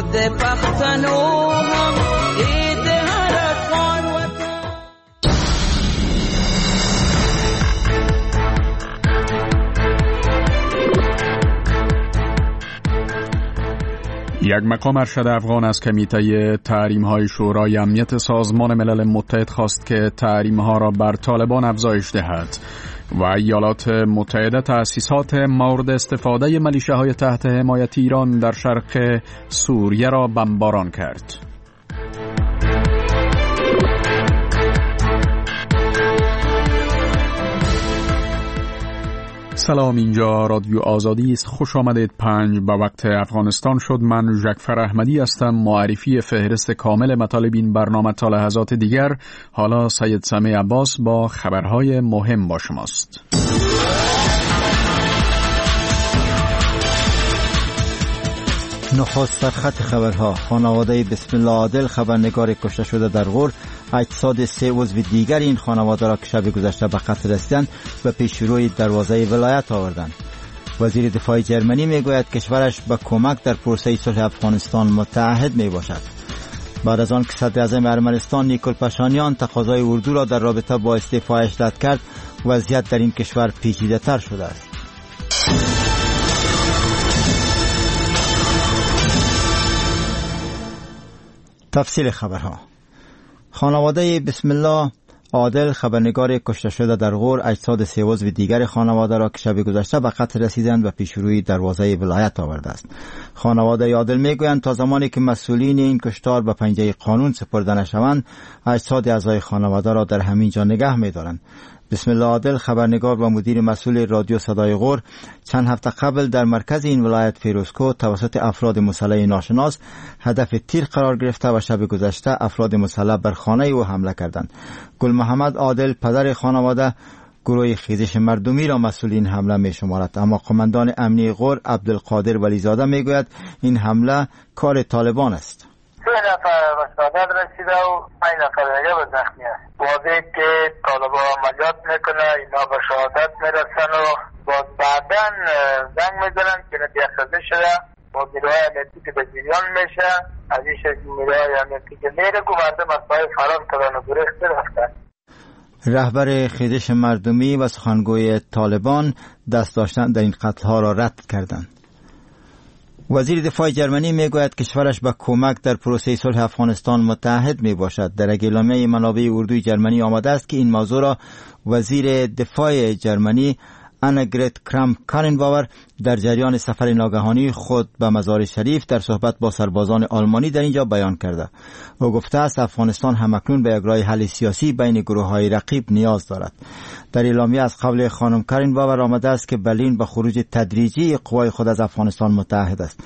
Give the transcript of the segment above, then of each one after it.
د پښتنو هم عید هر افغان وطن. یک مقام ارشد افغان از کمیته تحریم‌های شورای امنیت سازمان ملل متحد خواست که تحریم‌ها را بر طالبان افزایش دهد و ایالات متحده تأسیسات مورد استفاده ملیشه‌های تحت حمایت ایران در شرق سوریه را بمباران کرد. سلام، اینجا رادیو آزادی است. خوش آمدید. 5 به وقت افغانستان شد. من ژکفر احمدی هستم. معرفی فهرست کامل مطالب این برنامه تا لحظات دیگر. حالا سید سمیع عباس با خبرهای مهم با شماست. نخست سرخط خبرها. خانواده بسم الله عادل خبرنگار کشته شده در غور اجساد 3 عضو دیگر این خانواده را که شب گذشته به قتل رسیدند به پیشروی دروازه ولایت آوردند. وزیر دفاع جرمنی میگوید کشورش به کمک در پروسه صلح افغانستان متعهد می باشد. بعد از آن که صدر اعظم ارمنستان نیکول پاشانیان تقاضای اردو را در رابطه با استعفایش رد کرد، وضعیت در این کشور پیچیده تر شده است. تفصیل خبرها. خانواده بسم الله عادل خبرنگار کشته شده در غور اجساد 3 عضو دیگر خانواده را که شب گذشته به قتل رسیدند و پیشروی دروازه ولایت آورده است. خانواده عادل میگویند تا زمانی که مسئولین این کشتار به پنجه قانون سپرده نشوند، اجساد اعضای خانواده را در همین جا نگه می‌دارند. بسم الله عادل خبرنگار و مدیر مسئول رادیو صدای غور چند هفته قبل در مرکز این ولایت فیروزکوه توسط افراد مسلح ناشناس هدف تیر قرار گرفته و شب گذشته افراد مسلح بر خانه او حمله کردند. گل محمد عادل پدر خانواده گروه خیزش مردمی را مسئول این حمله می شمارد، اما قماندان امنی غور عبدالقادر ولیزاده می گوید این حمله کار طالبان است. 3 نفر به شهادت رسیده و 5 نفر دیگه به زخمی است. واضحه که طالبان عملیات میکنه، اینا به شهادت میرسن و باز بعدا زنگ میزنن که نتیجه شده با نیروهای امنیتی که به جریان میشه. از این شکل نیروهای امنیتی که میره که مردم از پای فرار کردن و گریخته رفتن. رهبر خیزش مردمی و سخنگوی طالبان دست داشتن در این قتل‌ها را رد کردند. وزیر دفاع جرمنی میگوید کشورش به کمک در پروسه صلح افغانستان متعهد می باشد. در اعلامیه منابع اردوی جرمنی آمده است که این موضوع را وزیر دفاع جرمنی آنگرت کرام کارنباور در جریان سفر ناگهانی خود به مزار شریف در صحبت با سربازان آلمانی در اینجا بیان کرده. او گفته است افغانستان همکنون به یک راه حل سیاسی بین گروه‌های رقیب نیاز دارد. در اعلامیه از قول خانم کارنباور آمده است که برلین به خروج تدریجی قوای خود از افغانستان متعهد است.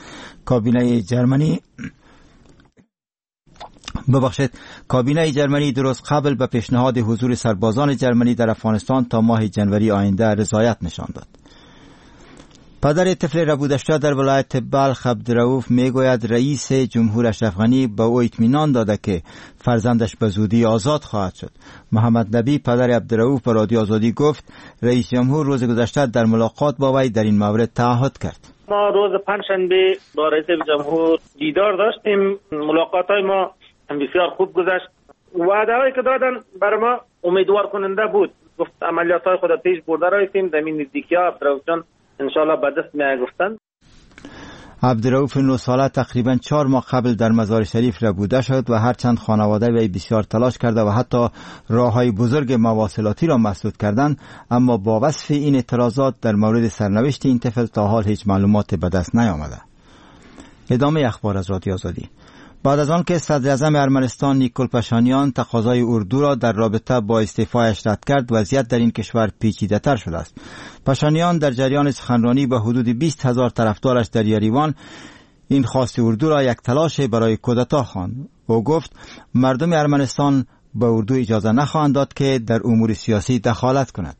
کابینه جرمنی درست قبل به پیشنهاد حضور سربازان جرمنی در افغانستان تا ماه جنوری آینده رضایت نشان داد. پدر طفل ربوده شده در ولایت بلخ عبدالرؤوف میگوید رئیس جمهور اشرف غنی به او اطمینان داده که فرزندش به زودی آزاد خواهد شد. محمد نبی پدر عبدالرؤوف به رادیو آزادی گفت رئیس جمهور روز گذشته در ملاقات با وی در این مورد تعهد کرد. ما روز پنجشنبه با رئیس جمهور دیدار داشتیم. ملاقات‌های ما بسیار خوب گذشت. وعده‌هایی که دادن برای ما امیدوار کننده بود. گفت عملیات‌های خود پیش برده راییم. در این نزدیکی‌ها عبدالرؤوف جان انشالله به دست می‌آورند. عبدالرؤوف 9 ساله تقریباً 4 ماه قبل در مزار شریف ربوده شد و هرچند خانواده وی بسیار تلاش کرده و حتی راه‌های بزرگ مواصلاتی را مسدود کردند، اما با وصف این اعتراضات در مورد سرنوشت این طفل تا حال هیچ معلومات به دست نیامده. ادامه اخبار از رادیو آزادی. بعد از آن که صدر اعظم ارمنستان نیکول پاشانیان تقاضای اردو را در رابطه با استعفایش رد کرد، وضعیت در این کشور پیچیده تر شده است. پاشانیان در جریان سخنرانی به حدود 20,000 طرفدارش در یریوان این خواست اردو را یک تلاش برای کودتا خواند. او گفت مردم ارمنستان به اردو اجازه نخواهند داد که در امور سیاسی دخالت کند.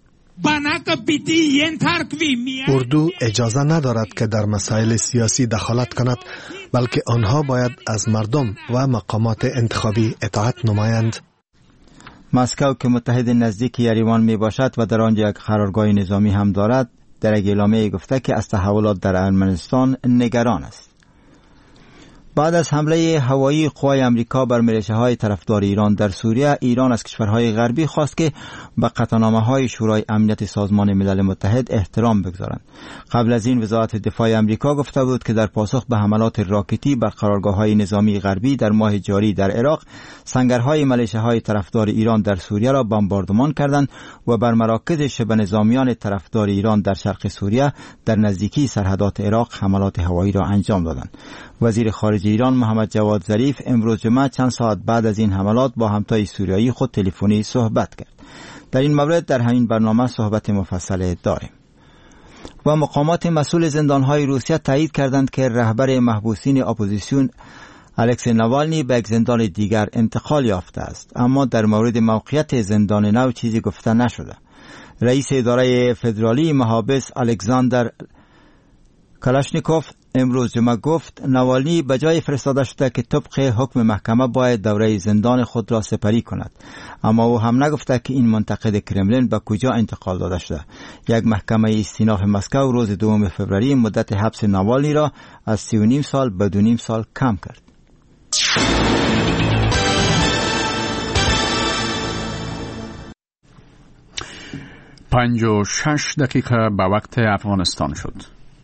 اردو اجازه ندارد که در مسائل سیاسی دخالت کند، بلکه آنها باید از مردم و مقامات انتخابی اطاعت نمایند. مسکو که متحد نزدیک یریوان می باشد و در آنجا یک قرارگاه نظامی هم دارد، در یک اعلامیه گفته که از تحولات در ارمنستان نگران است. بعد از حمله هوایی قوای امریکا بر میلیشه‌های طرفدار ایران در سوریه، ایران از کشورهای غربی خواست که به قطعنامه‌های شورای امنیت سازمان ملل متحد احترام بگذارند. قبل از این وزارت دفاع امریکا گفته بود که در پاسخ به حملات راکتی بر قرارگاه‌های نظامی غربی در ماه جاری در عراق، سنگرهای میلیشه‌های طرفدار ایران در سوریه را بمباردمان کردند و بر مراکز شبه نظامیان طرفدار ایران در شرق سوریه در نزدیکی سرحدات عراق حملات هوایی را انجام دادند. وزیر خارجه ایران محمد جواد ظریف امروز جمعه چند ساعت بعد از این حملات با همتای سوریایی خود تلفنی صحبت کرد. در این مورد در همین برنامه صحبت مفصل داریم. و مقامات مسئول زندانهای روسیه تایید کردند که رهبر محبوسین اپوزیسیون الکسی ناوالنی به یک زندان دیگر انتقال یافته است، اما در مورد موقعیت زندان نو چیزی گفته نشده. رئیس اداره فدرالی محابس الکساندر کلاشنیکوف امروز جمعه گفت ناوالنی به جای فرستاده شده که طبق حکم محکمه باید دوره زندان خود را سپری کند، اما او هم نگفته که این منتقد کرملین به کجا انتقال داده شده. یک محکمه استیناف مسکو روز 2 فوریه مدت حبس ناوالنی را از 3.5 سال به 2.5 سال کم کرد. پنج و 6 دقیقه به وقت افغانستان شد.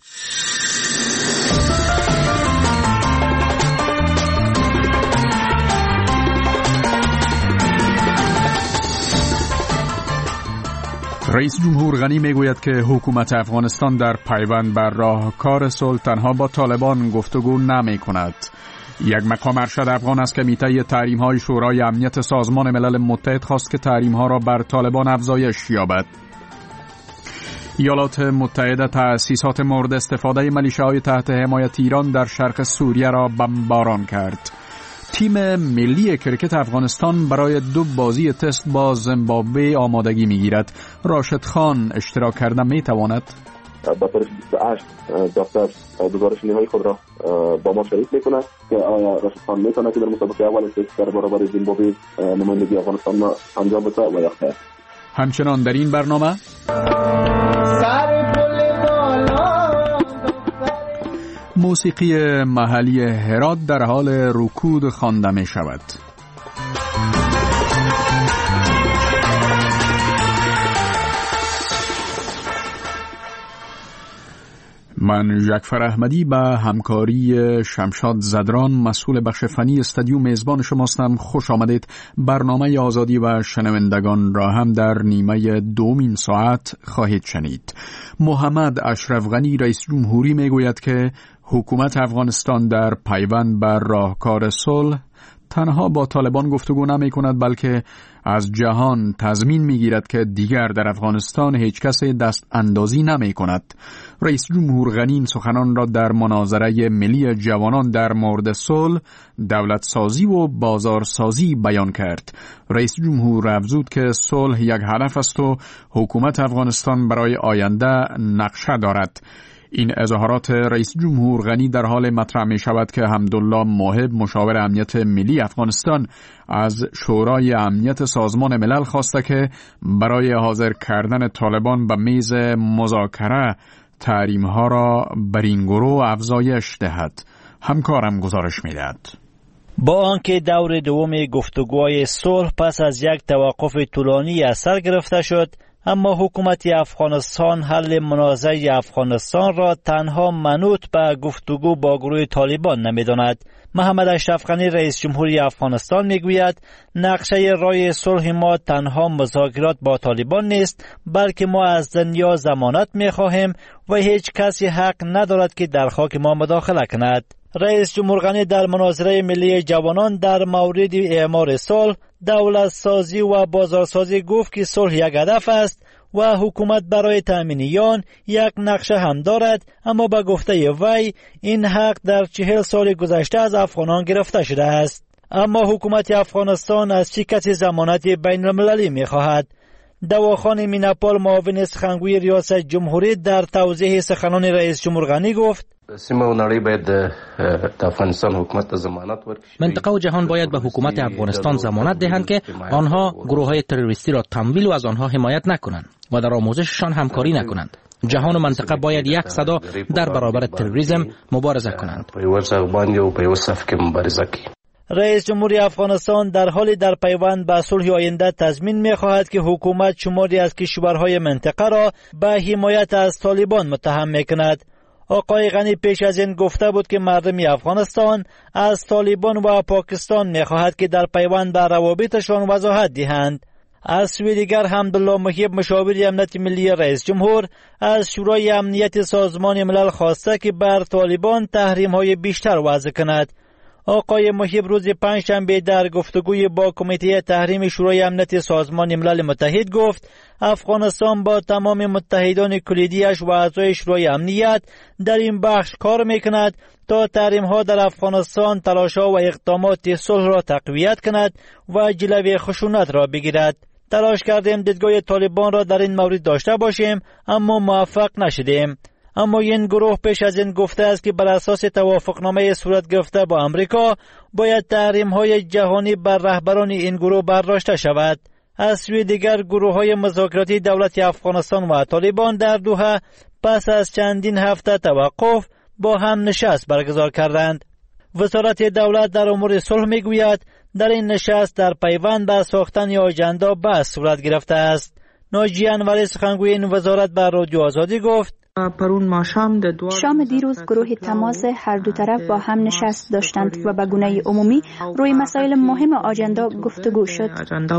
رئیس جمهور غنی میگوید که حکومت افغانستان در پیوند بر راهکار صلح تنها با طالبان گفتگو نمی کند. یک مقام ارشد افغان از کمیته تحریم‌های شورای امنیت سازمان ملل متحد خواست که تحریم‌ها را بر طالبان افزایش یابد. ایالات متحده تأسیسات مورد استفاده میلیشه‌های تحت حمایت ایران در شرق سوریه را بمباران کرد. تیم ملی کرکت افغانستان برای 2 بازی تست با زیمبابوه آمادگی می‌گیرد. راشد خان اشتراک کردن می‌تواند؟ با تاریخ 28 دفتر گزارش نهایی خود را با ما شریک می‌کند که آیا راشد خان می‌تواند که در مسابقه اول تست در برابر زیمبابوه نمایندگی افغانستان را انجام بده و یا خیر. همچنان در این برنامه موسیقی محلی هرات در حال رکود خوانده می شود. من جعفر احمدی به همکاری شمشاد زدران مسئول بخش فنی استودیو میزبان شماستم. خوش آمدید. برنامه آزادی و شنوندگان را هم در نیمه 2 ساعت خواهید شنید. محمد اشرف غنی رئیس جمهوری میگوید که حکومت افغانستان در پیوند بر راهکار صلح تنها با طالبان گفتگو نمی کند، بلکه از جهان تضمین می گیرد که دیگر در افغانستان هیچ کس دست اندازی نمی کند. رئیس جمهور غنی این سخنان را در مناظره ملی جوانان در مورد صلح، دولت سازی و بازار سازی بیان کرد. رئیس جمهور افزود که صلح یک هدف است و حکومت افغانستان برای آینده نقشه دارد. این اظهارات رئیس جمهور غنی در حال مطرح می شود که حمدالله موهب مشاور امنیت ملی افغانستان از شورای امنیت سازمان ملل خواسته که برای حاضر کردن طالبان به میز مذاکره تحریم‌ها را بر این گروه افزایش دهد. همکارم گزارش می دهد. با آنکه دور دوم گفتگوهای صلح پس از یک توقف طولانی از سر گرفته شد، اما حکومت افغانستان حل منازعه افغانستان را تنها منوط به گفتگو با گروه طالبان نمی‌داند. محمد اشرف غنی رئیس جمهوری افغانستان میگوید نقشه راه صلح ما تنها مذاکرات با طالبان نیست، بلکه ما از دنیا ضمانت می‌خواهیم و هیچ کسی حق ندارد که در خاک ما مداخله کند. رئیس جمهور غنی در مناظره ملی جوانان در مورد اعمار صلح، دولت سازی و بازار سازی گفت که صلح یک هدف است و حکومت برای تأمین آن یک نقشه هم دارد، اما به گفته وی این حق در 40 سال گذشته از افغانان گرفته شده است. اما حکومت افغانستان از چه کسی ضمانت بین المللی می خواهد؟ دواخان میناپال معاون سخنگوی ریاست جمهوری در توضیح سخنان رئیس جمهور غنی گفت سیمه و نړۍ باید د افغانستان حکومت ته ضمانت ورکړي. منطقه و جهان باید به حکومت افغانستان ضمانت دهند که آنها گروه‌های تروریستی را تمویل و از آنها حمایت نکنند و در آموزششان همکاری نکنند. جهان و منطقه باید یک صدا در برابر تروریسم مبارزه کنند. رئیس جمهوری افغانستان در حالی در پیوند به صلح آینده تضمین می‌خواهد که حکومت شماری از کشورهای منطقه را به حمایت از طالبان متهم می‌کند. آقای غنی پیش از این گفته بود که مردم افغانستان از طالبان و پاکستان می‌خواهد که در پیوند به روابطشان وضاحت دهند. از سوی دیگر حمدالله محب مشاور امنیت ملی رئیس جمهور از شورای امنیت سازمان ملل خواسته که بر طالبان تحریم‌های بیشتر وضع کند. آقای محب روز پنجشنبه در گفتگوی با کمیته تحریم شورای امنیت سازمان ملل متحد گفت افغانستان با تمام متحدان کلیدیش و اعضای شورای امنیت در این بخش کار میکند تا تحریم‌ها در افغانستان تلاش‌ها و اقدامات صلح را تقویت کند و جلوی خشونت را بگیرد. تلاش کردیم دیدگاه طالبان را در این مورد داشته باشیم اما موفق نشدیم. اما این گروه پیش از این گفته است که بر اساس توافقنامه صورت گرفته با امریکا باید تحریم‌های جهانی بر رهبران این گروه برداشته شود. از سوی دیگر گروه‌های مذاکراتی دولت افغانستان و طالبان در دوحه پس از چندین هفته توقف با هم نشست برگزار کردند. وزارت دولت در امور صلح میگوید در این نشست در پیوند به ساختن آژاندا بحث صورت گرفته است. ناجی انوری سخنگوی این وزارت به رادیو آزادی گفت شام دیروز گروه تماس هر دو طرف با هم نشست داشتند و به گونه عمومی روی مسائل مهم آژاندا گفتگو شد.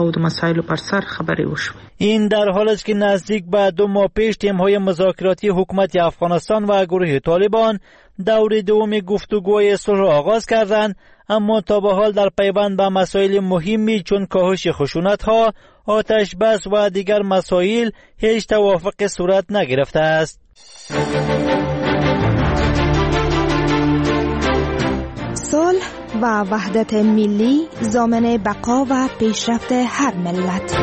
این در حالی است که نزدیک به 2 ماه پیش تیم‌های مذاکراتی حکومت افغانستان و گروه طالبان دور دوم گفتگوی صلح را آغاز کردند، اما تا به حال در پیوند به مسائل مهمی چون کاهش خشونت‌ها، آتش بس و دیگر مسائل هیچ توافق صورت نگرفته است. صلح و وحدت ملی ضامن بقا و پیشرفت هر ملت.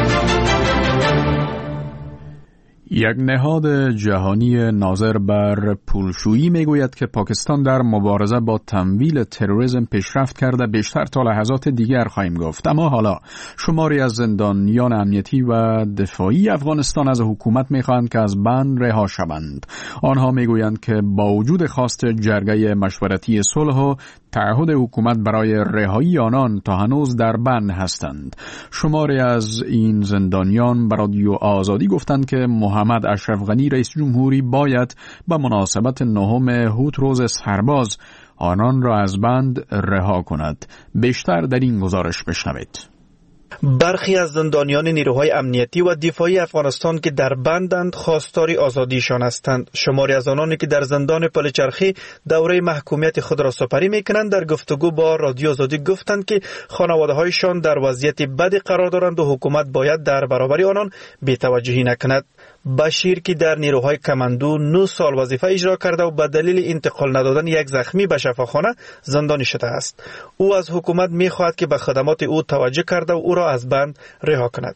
یک نهاد جهانی ناظر بر پولشویی میگوید که پاکستان در مبارزه با تمویل تروریسم پیشرفت کرده، بیشتر تا لحظات دیگر خواهیم گفت. اما حالا شماری از زندانیان امنیتی و دفاعی افغانستان از حکومت میخواهند که از بند رها شوند. آنها میگویند که با وجود خواست جرگه مشورتی صلح و تعهد حکومت برای رهایی آنان تا هنوز در بند هستند. شماری از این زندانیان به رادیو آزادی گفتند که محمد اشرف غنی رئیس جمهوری باید به مناسبت 9 هوت روز سرباز آنان را از بند رها کند. بیشتر در این گزارش بشنوید. برخی از زندانیان نیروهای امنیتی و دفاعی افغانستان که در بندند خواستار آزادیشان هستند. شماری از آنانی که در زندان پلچرخی دوره محکومیت خود را سپری میکنند در گفتگو با رادیو آزادی گفتند که خانواده‌هایشان در وضعیت بدی قرار دارند و حکومت باید در برابر آنان بی‌توجهی نکند. بشیر که در نیروهای کماندو 9 سال وظیفه اجرا کرده و به دلیل انتقال ندادن یک زخمی به شفاخانه زندانی شده است. او از حکومت می‌خواهد که به خدمات او توجه کرده و او را از بند رها کند.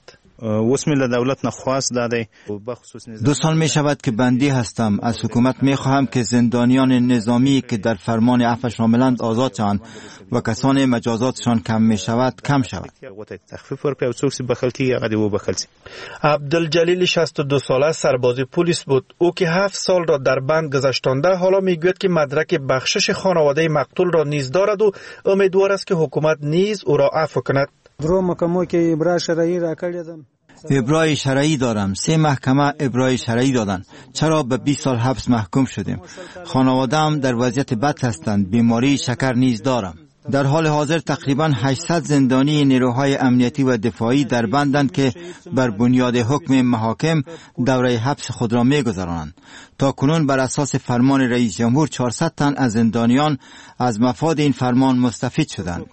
2 سال می شود که بندی هستم. از حکومت می خواهم که زندانیان نظامی که در فرمان عفو شاملند آزاد شوند و کسان مجازاتشان کم می شود کم شود. عبدالجلیل 62 ساله سرباز پلیس بود. او که 7 سال را در بند گذشتانده حالا می گوید که مدرک بخشش خانواده مقتول را نیز دارد و امیدوار است که حکومت نیز او را عفو کند. ابرای شرعی دارم. 3 محکمه ابرای شرعی دادن. چرا به 20 سال حبس محکوم شدیم؟ خانواده‌ام در وضعیت بد هستند. بیماری شکر نیز دارم. در حال حاضر تقریباً 800 زندانی نیروهای امنیتی و دفاعی در بندند که بر بنیاد حکم محاکم دوره حبس خود را می‌گذرانند. تا کنون بر اساس فرمان رئیس جمهور 400 تن از زندانیان از مفاد این فرمان مستفید شدند.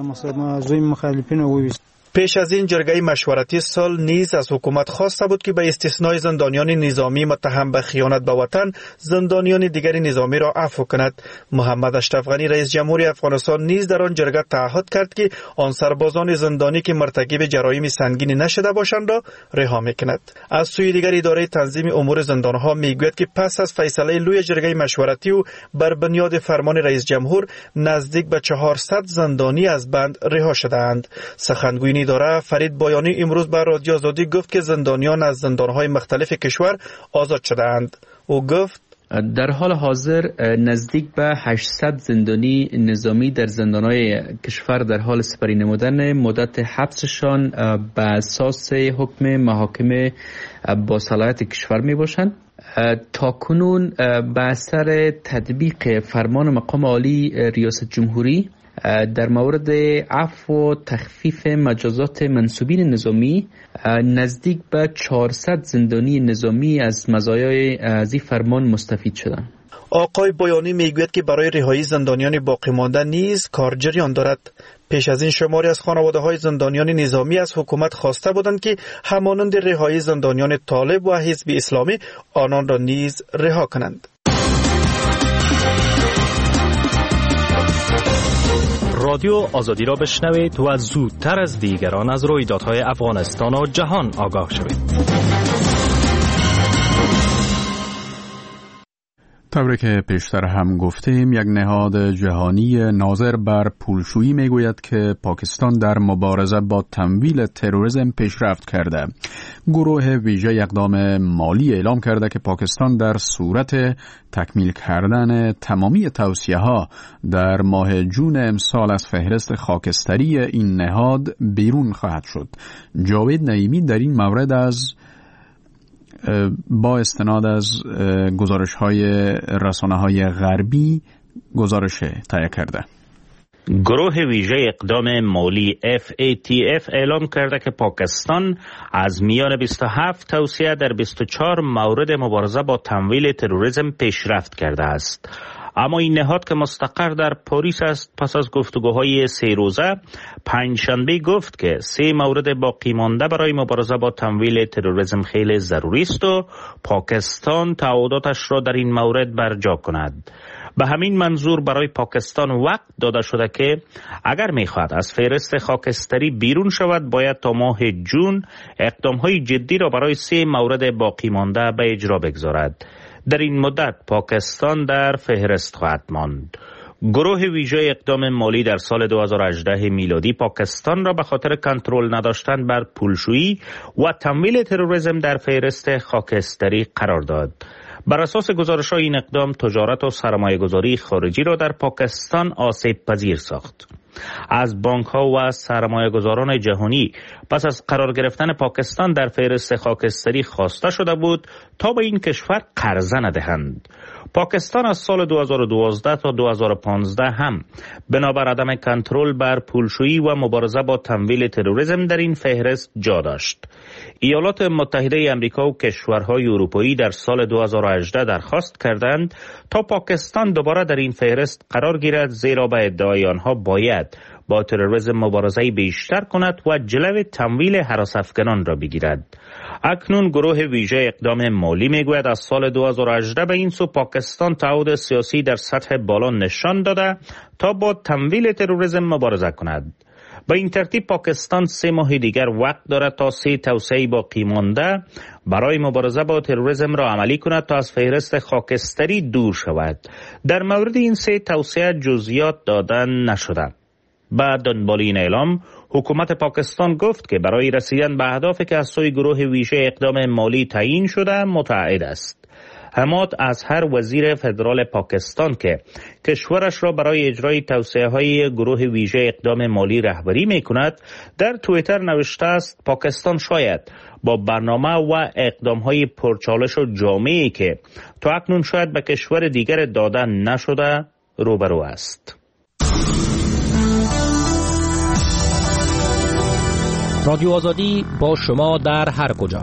پیش از این جرگه مشورتی سال نیز از حکومت خواسته بود که به استثنای زندانیان نظامی متهم به خیانت به وطن زندانیان دیگر نظامی را عفو کند. محمد اشرف غنی رئیس جمهوری افغانستان نیز در آن جرگه تعهد کرد که آن سربازان زندانی که مرتکب جرایم سنگین نشده باشند را رها میکند. از سوی دیگر اداره تنظیم امور زندانها میگوید که پس از فیصله لوی جرگه مشورتی و بر بنیاد فرمان رئیس جمهور نزدیک به 400 زندانی از بند رها شده‌اند. سخنگوی قانونی داره، فرید بایانی امروز به رادیو آزادی گفت که زندانیان از زندانهای مختلف کشور آزاد شده‌اند. او گفت در حال حاضر نزدیک به 800 زندانی نظامی در زندانهای کشور در حال سپری نمودن مدت حبسشان به اساس حکم محاکم با صلاحیت کشور می باشند. تا کنون به اثر تطبیق فرمان مقام عالی ریاست جمهوری در مورد عفو و تخفیف مجازات منصوبین نظامی نزدیک به 400 زندانی نظامی از مزایای از این فرمان مستفید شدند. آقای بایانی میگوید که برای رهایی زندانیان باقی مانده نیز کار جریان دارد. پیش از این شماری از خانواده‌های زندانیان نظامی از حکومت خواسته بودند که همانند رهایی زندانیان طالب و حزب اسلامی آنان را نیز رها کنند. رادیو آزادی را بشنوید و زودتر از دیگران از رویدادهای افغانستان و جهان آگاه شوید. طوری که پیشتر هم گفتیم، یک نهاد جهانی ناظر بر پولشویی میگوید که پاکستان در مبارزه با تمویل تروریسم پیشرفت کرده. گروه ویژه اقدام مالی اعلام کرده که پاکستان در صورت تکمیل کردن تمامی توصیه‌ها در ماه جون امسال از فهرست خاکستری این نهاد بیرون خواهد شد. جاوید نعیمی در این مورد با استناد از گزارش‌های رسانه‌های غربی گزارش تهیه کرده. گروه ویژه اقدام مالی FATF اعلام کرده که پاکستان از میان 27 توصیه در 24 مورد مبارزه با تمویل تروریسم پیشرفت کرده است. اما این نهاد که مستقر در پاریس است پس از گفتگوهای 3 روزه پنجشنبه گفت که 3 مورد باقی مانده برای مبارزه با تمویل تروریسم خیلی ضروری است و پاکستان تعهداتش را در این مورد برجا کند. به همین منظور برای پاکستان وقت داده شده که اگر می‌خواهد از فهرست خاکستری بیرون شود باید تا ماه جون اقدام‌های جدی را برای 3 مورد باقی مانده به اجرا بگذارد. در این مدت پاکستان در فهرست خواهد ماند. گروه ویژه اقدام مالی در سال 2018 میلادی پاکستان را به خاطر کنترل نداشتن بر پولشویی و تمویل تروریسم در فهرست خاکستری قرار داد. بر اساس گزارش‌های این اقدام تجارت و سرمایه‌گذاری خارجی را در پاکستان آسیب پذیر ساخت. از بانک‌ها و سرمایه‌گذاران جهانی پس از قرار گرفتن پاکستان در فهرست خاکستری خواسته شده بود تا به این کشور قرضه ندهند. پاکستان از سال 2012 تا 2015 هم بنابر عدم کنترل بر پولشویی و مبارزه با تمویل تروریسم در این فهرست جا داشت. ایالات متحده آمریکا و کشورهای اروپایی در سال 2018 درخواست کردند تا پاکستان دوباره در این فهرست قرار گیرد، زیرا به ادعای آنها باید با تروریسم مبارزه بیشتر کند و جلو تمویل هراس‌افکنان را بگیرد. اکنون گروه ویژه اقدام مالی میگوید از سال 2018 به این سو پاکستان تعهد سیاسی در سطح بالا نشان داده تا با تمویل تروریسم مبارزه کند. به این ترتیب پاکستان 3 ماه دیگر وقت دارد تا 3 توصیه باقی مانده برای مبارزه با تروریسم را عملی کند تا از فهرست خاکستری دور شود. در مورد این 3 توصیه جزئیات داده نشده. بعد دنبال این اعلام حکومت پاکستان گفت که برای رسیدن به اهدافی که از سوی گروه ویژه اقدام مالی تعیین شده متعهد است. حماد اظهر وزیر فدرال پاکستان که کشورش را برای اجرای توصیه‌های گروه ویژه اقدام مالی رهبری می‌کند در توییتر نوشته است پاکستان شاید با برنامه و اقدام‌های پرچالش و جامعی که تا اکنون شاید به کشور دیگر داده نشده روبرو است. رادیو آزادی با شما در هر کجا.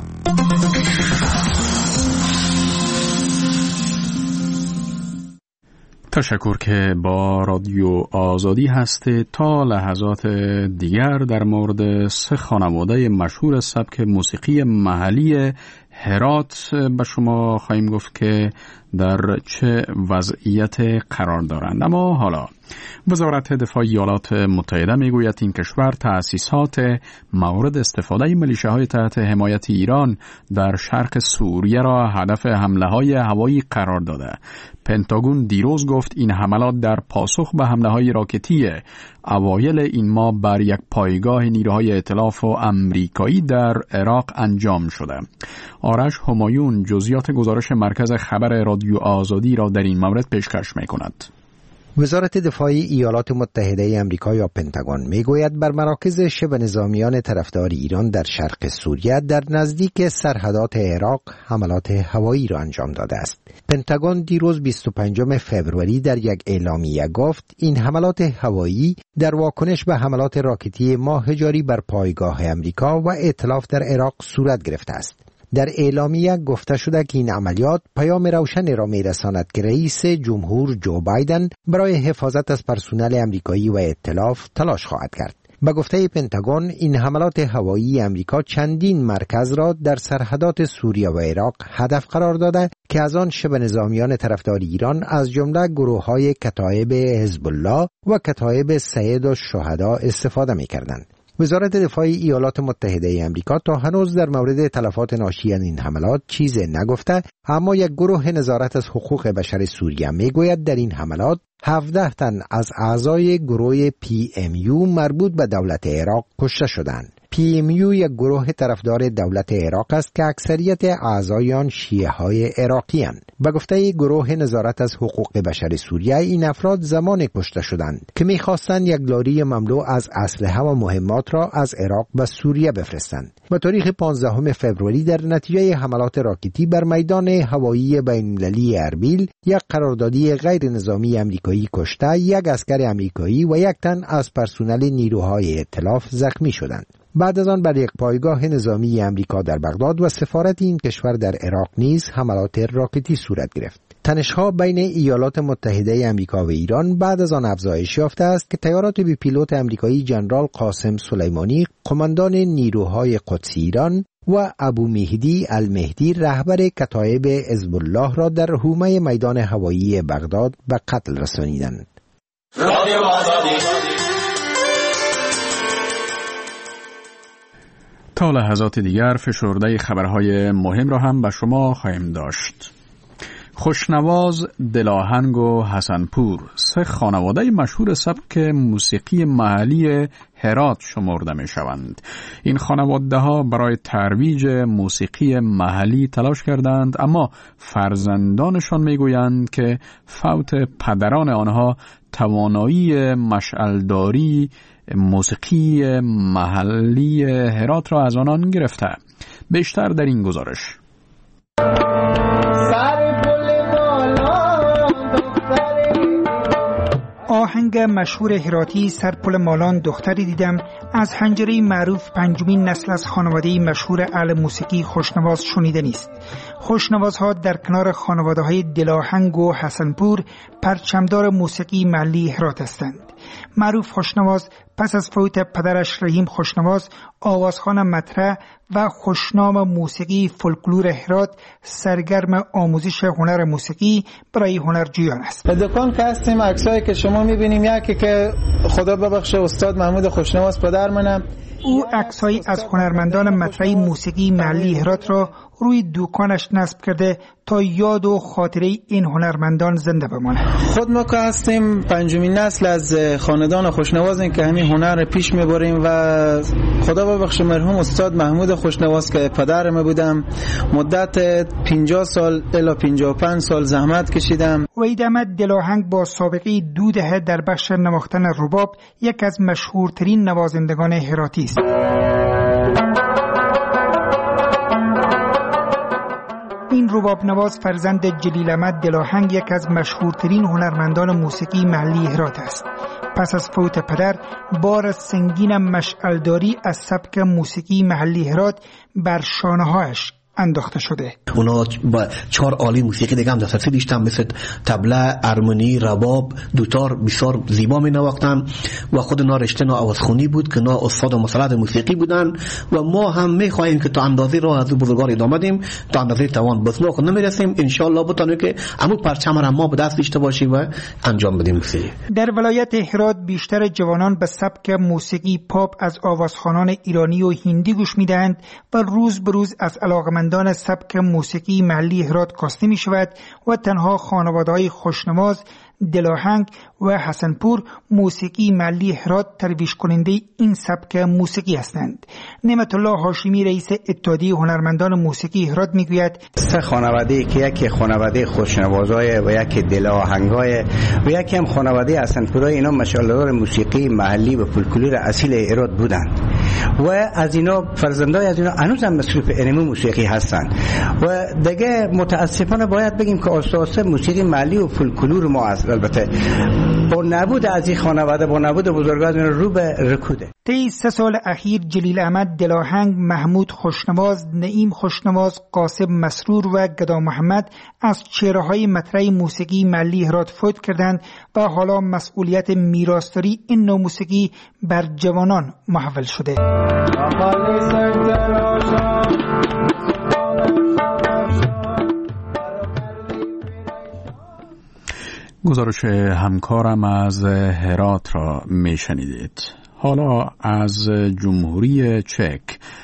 تشکر که با رادیو آزادی هستید. تا لحظات دیگر در مورد 3 خانواده مشهور سبک موسیقی محلی هرات به شما خواهیم گفت که در چه وضعیت قرار دارند. اما حالا وزارت دفاع ایالات متحده میگوید این کشور تأسیسات مورد استفاده میلیشیاهای تحت حمایت ایران در شرق سوریه را هدف حمله‌های هوایی قرار داده. پنتاگون دیروز گفت این حملات در پاسخ به حمله‌های راکتی اوایل این ماه بر یک پایگاه نیروهای ائتلاف و آمریکایی در عراق انجام شده. آرش همایون جزئیات گزارش مرکز خبر رادیو آزادی را در این مورد پیشکش می‌کند. وزارت دفاع ایالات متحده آمریکا یا پنتاگون میگوید بر مراکز شبه نظامیان طرفدار ایران در شرق سوریه در نزدیک سرحدات عراق حملات هوایی را انجام داده است. پنتاگون دیروز 25 فوریه در یک اعلامیه گفت این حملات هوایی در واکنش به حملات راکتی ماه جاری بر پایگاه آمریکا و ائتلاف در عراق صورت گرفته است. در اعلامیه گفته شده که این عملیات پیام روشنی را میرساند که رئیس جمهور جو بایدن برای حفاظت از پرسنل آمریکایی و ائتلاف تلاش خواهد کرد. به گفته پنتاگون این حملات هوایی آمریکا چندین مرکز را در سرحدات سوریه و عراق هدف قرار داده که از آن شبه نظامیان طرفدار ایران از جمله گروه‌های کتایب حزب الله و کتایب سید الشهدا استفاده می‌کردند. وزارت دفاع ایالات متحده آمریکا تا هنوز در مورد تلفات ناشی از این حملات چیزی نگفته، اما یک گروه نظارت از حقوق بشر سوریه میگوید در این حملات 17 تن از اعضای گروه PMU مربوط به دولت عراق کشته شدند. PMU یک گروه طرفدار دولت عراق است که اکثریت اعضای آن شیعه های عراقی اند. به گفته گروه نظارت از حقوق بشر سوریه این افراد زمان کشته شدند که می‌خواستند یک لاری مملو از اسلحه و مهمات را از عراق به سوریه بفرستند. به تاریخ 15 فوریه در نتیجه حملات راکتی بر میدان هوایی بین‌المللی اربیل یک قراردادی غیر نظامی آمریکایی کشته، یک عسکر آمریکایی و یک تن از پرسنل نیروهای ائتلاف زخمی شدند. بعد از آن بر یک پایگاه نظامی آمریکا در بغداد و سفارت این کشور در عراق نیز حملات راکتی صورت گرفت. تنش‌ها بین ایالات متحده آمریکا و ایران بعد از آن افزایش یافته است که طیارات بی پیلوت آمریکایی جنرال قاسم سلیمانی قماندان نیروهای قدسی ایران و ابو مهدی المهدی رهبر کتایب حزب الله را در حومه میدان هوایی بغداد به قتل رسانیدند. تا لحظات دیگر فشرده خبرهای مهم را هم به شما خواهیم داشت. خوشنواز، دلاهنگ و حسنپور 3 خانواده مشهور سبک موسیقی محلی هرات شمرده می شوند. این خانواده ها برای ترویج موسیقی محلی تلاش کردند، اما فرزندانشان می گویند که فوت پدران آنها توانایی مشعلداری موسیقی محلی هرات را از آنان گرفته. بیشتر در این گزارش. آهنگ مشهور هراتی سرپل مالان دختری دیدم از حنجره معروف 5مین نسل از خانواده مشهور اهل موسیقی خوشنواز شنیده نیست. خوشنوازها در کنار خانواده‌های دلاهنگ و حسنپور پرچمدار موسیقی محلی هرات هستند. معروف خوشنواز پس از فوت پدرش رحیم خوشنواز آوازخوان مطرح و خوشنام موسیقی فولکلور هرات سرگرم آموزش هنر موسیقی برای هنرجویان است. دکان که هستیم عکسایی که شما می‌بینیم یکی که خدا ببخشه استاد محمود خوشنواز پدر منم. او عکسایی از هنرمندان مطرح موسیقی محلی هرات را روی دکانش نصب کرده تا یاد و خاطره این هنرمندان زنده بماند. خود ما که هستیم 5مین نسل از خاندان خوشنوازیم که همین هنر پیش میبریم و خدا ببخشه مرحوم استاد محمود خوشنواز که پدر ما بودم مدت 50 سال الی 55 سال زحمت کشیدم. وحید احمد دلاهنگ با سابقه 2 دهه در بخش نواختن رباب یک از مشهورترین نوازندگان هراتی است. این رباب نواز فرزند جلیل احمد دلاهنگ یک از مشهورترین هنرمندان موسیقی محلی هرات است. پس از فوت پدر بار سنگین مشعلداری از سبک موسیقی محلی هرات بر شانه‌هایش انداخته شده. اونا با 4 آله موسیقی دیگه هم دسترسی داشتن، مثل طبله، ارمنی، رباب، دوتار بسیار زیبا می نواختن و خود اونا رشته آوازخونی بود که اونا استاد مسلط موسیقی بودن و ما هم می خواهیم که تا اندازه راه از بزرگوار ادامه بدیم، تا اندازه توان بس ما خود نمیرسیم، ان شاء الله بتونیم که عمو پرچم را ما به دست داشته باشیم و انجام بدیم موسیقی. در ولایت هرات بیشتر جوانان به سبک موسیقی پاپ از آوازخوانان ایرانی و هندی گوش میدهند و روز به روز از علاقمندان سبک موسیقی محلی هرات کاسته می شود و تنها خانواده‌های خوشنواز، دلاهنگ و حسنپور موسیقی محلی هرات ترویج کننده این سبک موسیقی هستند. نعمت الله هاشمی رئیس اتحادیه هنرمندان موسیقی هرات میگوید 3 خانواده که یکی خانواده خوشنوازای و یکی دلاهنگای و یکی هم خانواده حسنپورای، اینا مشغله‌دار موسیقی محلی و فولکلور اصیل هرات بودند و از اینا فرزندای از اینا هنوز هم مصروف علم موسیقی هستند و دیگه متاسفانه باید بگیم که اساس موسیقی محلی و فولکلور ما است. البته با نبود از این خانواده، با نبود بزرگان رو به رکوده. طی 3 سال اخیر جلیل احمد دلاهنگ، محمود خوشنواز، نعیم خوشنواز، قاسم مسرور و گدا محمد از چهره‌های مطرح موسیقی محلی هرات فوت کردند و حالا مسئولیت میراثداری این نوع موسیقی بر جوانان محول شده. گزارش همکارم از هرات را میشنیدید. حالا از جمهوری چک.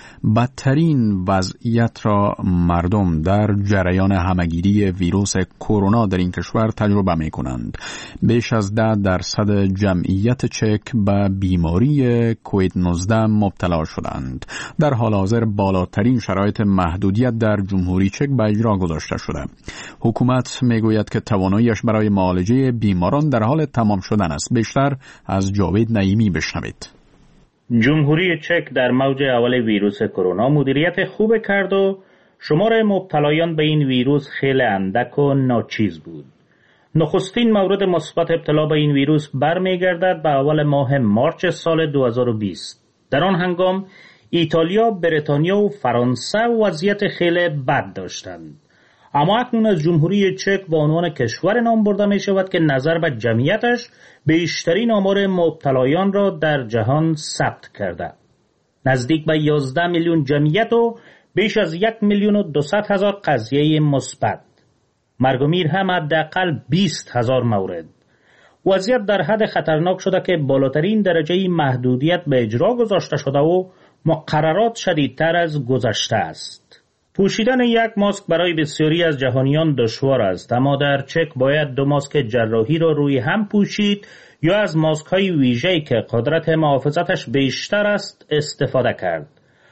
بدترین وضعیت را مردم در جریان همگیری ویروس کرونا در این کشور تجربه می کنند. بیش از 10% جمعیت چک به بیماری کووید 19 مبتلا شدند. در حال حاضر بالاترین شرایط محدودیت در جمهوری چک به اجرا گذاشته شده. حکومت می گوید که تواناییش برای معالجه بیماران در حال تمام شدن است. بیشتر از جاوید نعیمی بشنوید. جمهوری چک در موج اول ویروس کرونا مدیریت خوب کرد و شمار مبتلایان به این ویروس خیلی اندک و ناچیز بود. نخستین مورد مثبت ابتلا به این ویروس برمیگردد به اول ماه مارچ سال 2020. در آن هنگام ایتالیا، بریتانیا و فرانسه وضعیت خیلی بد داشتند. اما اکنون از جمهوری چک به عنوان کشور نام برده می شود که نظر به جمعیتش بیشترین آمار مبتلایان را در جهان ثبت کرده. نزدیک به 11 میلیون جمعیت و بیش از 1,200,000 قضیه مثبت. مرگ و میر هم حداقل 20,000 مورد. وضعیت در حد خطرناک شده که بالاترین درجه محدودیت به اجرا گذاشته شده و مقررات شدیدتر از گذشته است. پوشیدن یک ماسک برای بسیاری از جهانیان دشوار است، اما در چک باید 2 ماسک جراحی را روی هم پوشید یا از ماسک های ویژه‌ای که قدرت محافظتش بیشتر است استفاده کرد.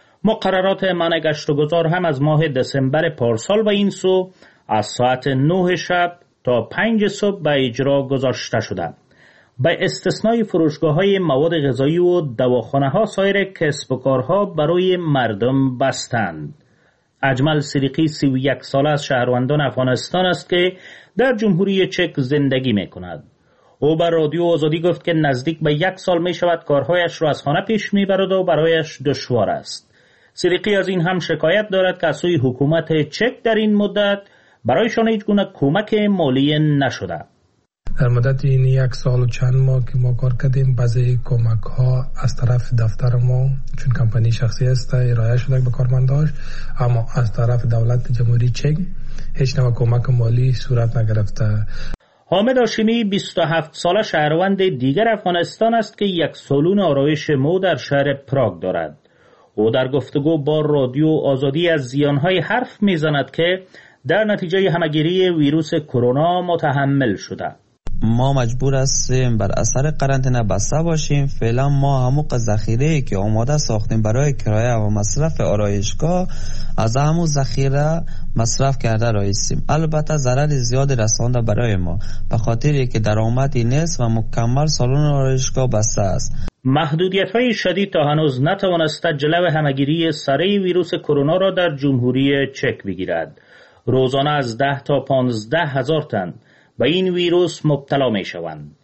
مقررات منع گشت و گذار هم از ماه دسامبر پارسال به این سو از ساعت 9 شب تا 5 صبح به اجرا گذاشته شده. به استثنای فروشگاه‌های مواد غذایی و دواخانه‌ها سایر کسب و کارها برای مردم بستند. اجمل صدیقی 31 ساله از شهروندان افغانستان است که در جمهوری چک زندگی می کند. او بر رادیو آزادی گفت که نزدیک به 1 سال می شود کارهایش را از خانه پیش می برد و برایش دشوار است. صدیقی از این هم شکایت دارد که از سوی حکومت چک در این مدت برایشان هیچ گونه کمک مالی نشده. در مدت این 1 سال و چند ماه که ما کار کردیم، بعضی کمک ها از طرف دفتر ما چون کمپانی شخصی است ارائه شده به کارمنداش، اما از طرف دولت جمهوری چک هیچ نوع کمک مالی صورت نگرفته. حامد هاشمی 27 ساله شهروند دیگر افغانستان است که یک سالن آرایش مو در شهر پراگ دارد. او در گفتگو با رادیو آزادی از زیانهای حرف میزند که در نتیجه همگیری ویروس کرونا متحمل شده. ما مجبور هستیم بر اثر قرنطینه بسته باشیم. فعلا ما همون ذخیره‌ای که آماده ساختیم برای کرایه و مصرف آرایشگاه از همون ذخیره مصرف کرده رایستیم. البته ضرر زیاد رسانده برای ما به خاطری که درآمدی نیست و مکمل سالن آرایشگاه بسته است. محدودیت‌های شدید تا هنوز نتوانسته جلو همگیری سره ویروس کرونا را در جمهوری چک بگیرد. روزانه از 10 تا 15 هزار تن به این ویروس مبتلا می شوند.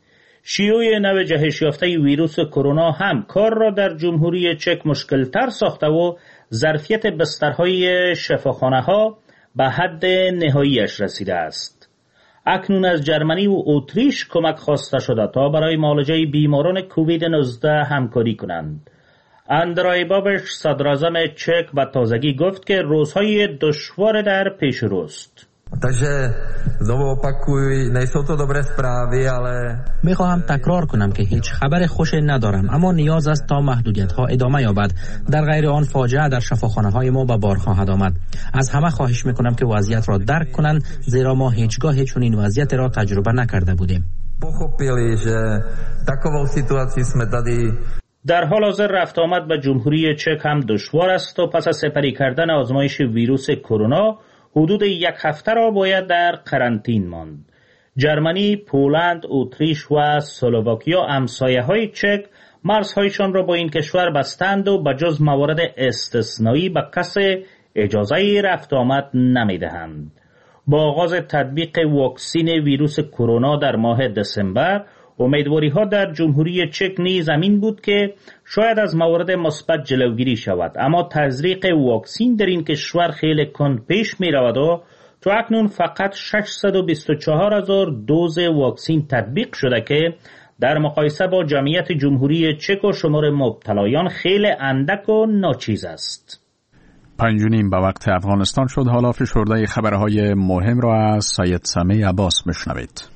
شیوع نو جهش یافته ویروس کرونا هم کار را در جمهوری چک مشکل‌تر ساخته و ظرفیت بسترهای شفاخانه‌ها به حد نهاییش رسیده است. اکنون از جرمنی و اتریش کمک خواسته شده تا برای معالجه بیماران کووید 19 همکاری کنند. اندرای بابش صدراعظم چک به تازگی گفت که روزهای دشوار در پیش روست. Takže znovu opakuj, nejsou to dobré zprávy, ale میخواهم تکرار کنم که هیچ خبر خوش ندارم، اما نیاز است تا محدودیت ها ادامه یابد. در غیر آن فاجعه در شفاخانه های ما به بار خواهد آمد. از همه خواهش میکنم که وضعیت را درک کنند، زیرا ما هیچگاه چنین وضعیت را تجربه نکرده بودیم. pochopili, že takovou situaci jsme tady. در حال حاضر رفت آمد به جمهوری چک هم دشوار است و پس از سپری کردن آزمایش ویروس کرونا حدود 1 هفته را باید در قرنطین ماند. جرمنی، پولند، اتریش و اسلواکیا همسایه‌های چک مرزهایشان را با این کشور بستند و بجز موارد استثنایی به کس اجازه رفت آمد نمی‌دهند. با آغاز تطبیق واکسین ویروس کرونا در ماه دسامبر، امیدواری‌ها در جمهوری چک نیز این بود که شاید از موارد مثبت جلوگیری شود، اما تزریق واکسین در این کشور خیلی کند پیش می‌رود و تا اکنون فقط 624,000 دوز واکسین تطبیق شده که در مقایسه با جمعیت جمهوری چک و شمار مبتلایان خیلی اندک و ناچیز است. 5:30 به وقت افغانستان شد. حالا فشرده خبرهای مهم را از سید سمی عباس بشنوید.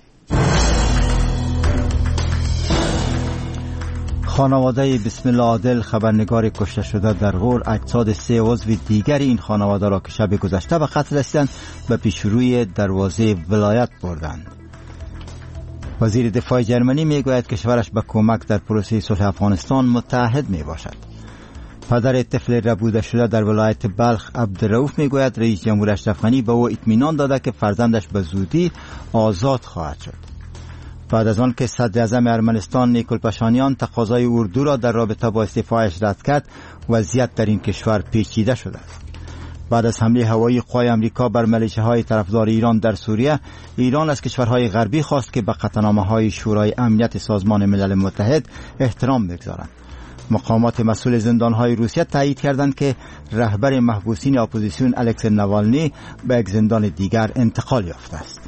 خانواده بسم الله عادل خبرنگار کشته شده در غور اجساد 3 عضو دیگر این خانواده را که شب گذشته به قتل رسیدند به پیشروی دروازه ولایت بردند. وزیر دفاع جرمنی میگوید کشورش به کمک در پروسه صلح افغانستان متحد می باشد. پدر طفل ربوده شده در ولایت بلخ عبدالرؤوف میگوید رئیس جمهور اشرف غنی به او اطمینان داده که فرزندش به زودی آزاد خواهد شد. بعد از آن که صدر اعظم ارمنستان نیکول پاشانیان تقاضای اردو را در رابطه با استعفایش رد کرد، وضعیت در این کشور پیچیده شده است. بعد از حمله هوایی قوای آمریکا بر ملیشه‌های طرفدار ایران در سوریه، ایران از کشورهای غربی خواست که به قطعنامه‌های شورای امنیت سازمان ملل متحد احترام بگذارند. مقامات مسئول زندان‌های روسیه تایید کردند که رهبر محبوسین اپوزیسیون الکسی ناوالنی به یک زندان دیگر انتقال یافته است.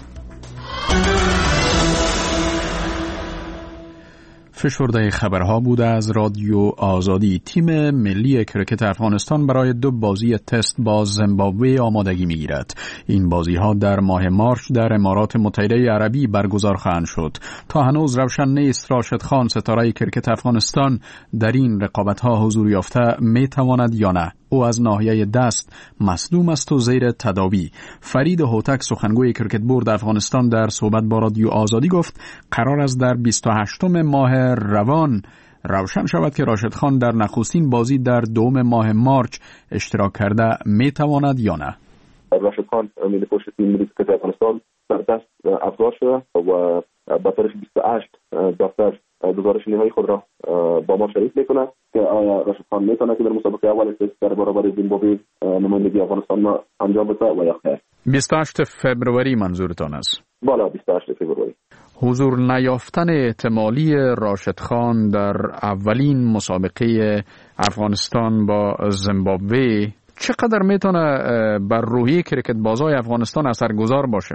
فشرده خبرها بود از رادیو آزادی. تیم ملی کرکت افغانستان برای 2 بازی تست با زیمبابوه آمادگی می‌گیرد. این بازی‌ها در ماه مارچ در امارات متحده عربی برگزار خواهند شد. تا هنوز روشن نیست راشد خان ستاره کرکت افغانستان در این رقابت‌ها حضور یافته می‌تواند یا نه. او از ناحیه دست مصدوم است و زیر تداوی. فرید هوتک سخنگوی کرکت بورد افغانستان در صحبت با رادیو آزادی گفت قرار است در 28 ماه روان روشن شود که راشد خان در نخستین بازی در 2 ماه مارچ اشتراک کرده میتواند یا نه. راشد خان ملی پشت تیم ملی کرکت افغانستان در دست افزار شده و با تاریخ 28 دفتر گزارش نهایی خود را با ما شریک میکنه که آیا راشد خان میتونه که در مسابقه اول تست در برابر زیمبابوه نمایندگی افغانستان را انجام بده و یا خیر. 28 فبروری منظورتان است؟ بالا 28 فبروری. حضور نیافتن احتمالی راشد خان در اولین مسابقه افغانستان با زیمبابوه چقدر میتونه بر روحیه کرکت بازای افغانستان اثرگذار باشه؟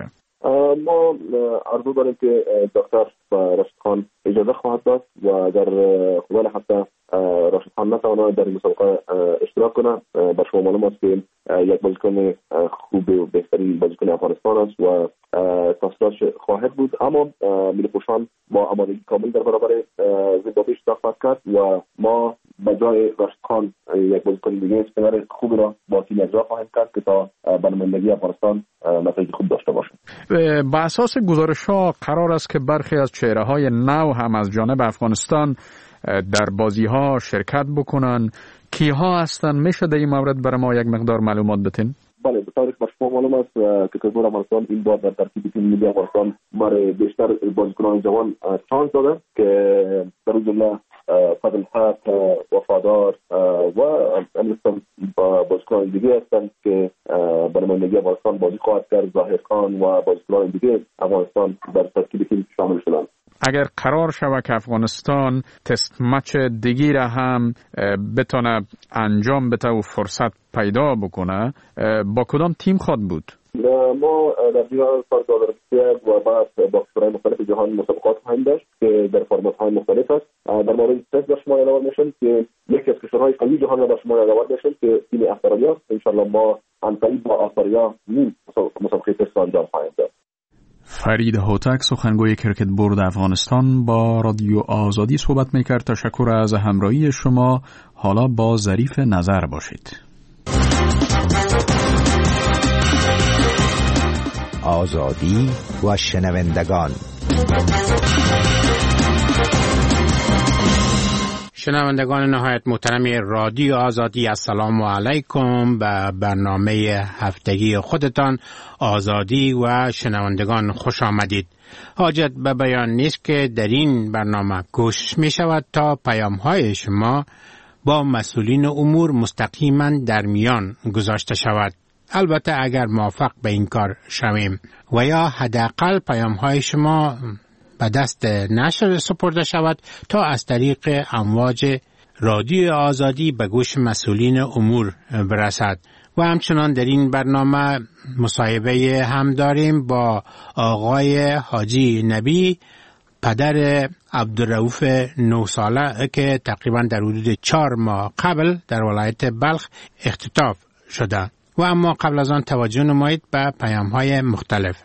ما آرزو داریم که دکتر راشد خان اجازه خواهد داد و در خلال هفته راشد خان نتواند در مسابقه اشتراک کنه. بر شما معلوم است که یک بازیکن خوب و بهترین بازیکن افغانستان است و تاثیرش خواهد بود، اما ملی پوشان با آمادگی کامل در برابر زیمبابوه اشتراک خواهد کرد و ما به جای راشد خان یک بازیکن دیگه اسپینر خوبی را با تیم اجرا خواهیم کرد که تا به نمایندگی افغانستان نتایج خوب داشته باشه. بر اساس گزارش‌ها قرار است که برخی از چهره‌های نو هم از جانب افغانستان در بازی‌ها شرکت بکنن. کیها هستن؟ میشه در این مورد برای ما یک مقدار معلومات بدین؟ بله، به طور شما معلوم است که کشور افغانستان این بار در ترکیب تیم ملی افغانستان برای بیشتر بازیکنان جوان شانس داده که در جمله فضل حق، وفادار و امروز بازیکنان دیگه هستند که به نمایندگی افغانستان بازی خواهد کرد. ظاهر خان و بازیکنان دیگه افغانستان در ترکیب تیم شامل شدند. اگر قرار شود که افغانستان تست مچ دیگی را هم بتونه انجام بده و فرصت پیدا بکنه، با کدام تیم خواهد بود؟ ما در جهان سال 2023 و بعد با کشورهای مختلف جهان مسابقات خواهیم داشت که در فرمت‌های مختلف است. در مورد تست در شما یادآور میشم که یکی از کشورهای قوی جهان را در شما یادآور میشم که تیم استرالیا است. ان شاء الله ما همکاری با استرالیا مسابقه تست انجام خواهیم داد. فرید هوتک، سخنگوی کرکت بورد افغانستان، با رادیو آزادی صحبت میکرد. تشکر از همراهی شما. حالا با ظریف نظر باشید. آزادی و شنوندگان. شنوندگان نهایت محترم رادیو آزادی، السلام علیکم. به برنامه هفتگی خودتان آزادی و شنوندگان خوش آمدید. حاجت به بیان نیست که در این برنامه گوش می شود تا پیام های شما با مسئولین امور مستقیما در میان گذاشته شود. البته اگر موافق به این کار شویم و یا حداقل پیام های شما به دست نشر سپرده شود تا از طریق امواج رادیو آزادی به گوش مسئولین امور برسد. و همچنان در این برنامه مصاحبه هم داریم با آقای حاجی نبی، پدر عبدالرؤوف 9 ساله که تقریبا در حدود 4 ماه قبل در ولایت بلخ اختطاف شده. و اما قبل از آن توجه نمایید به پیام‌های مختلف.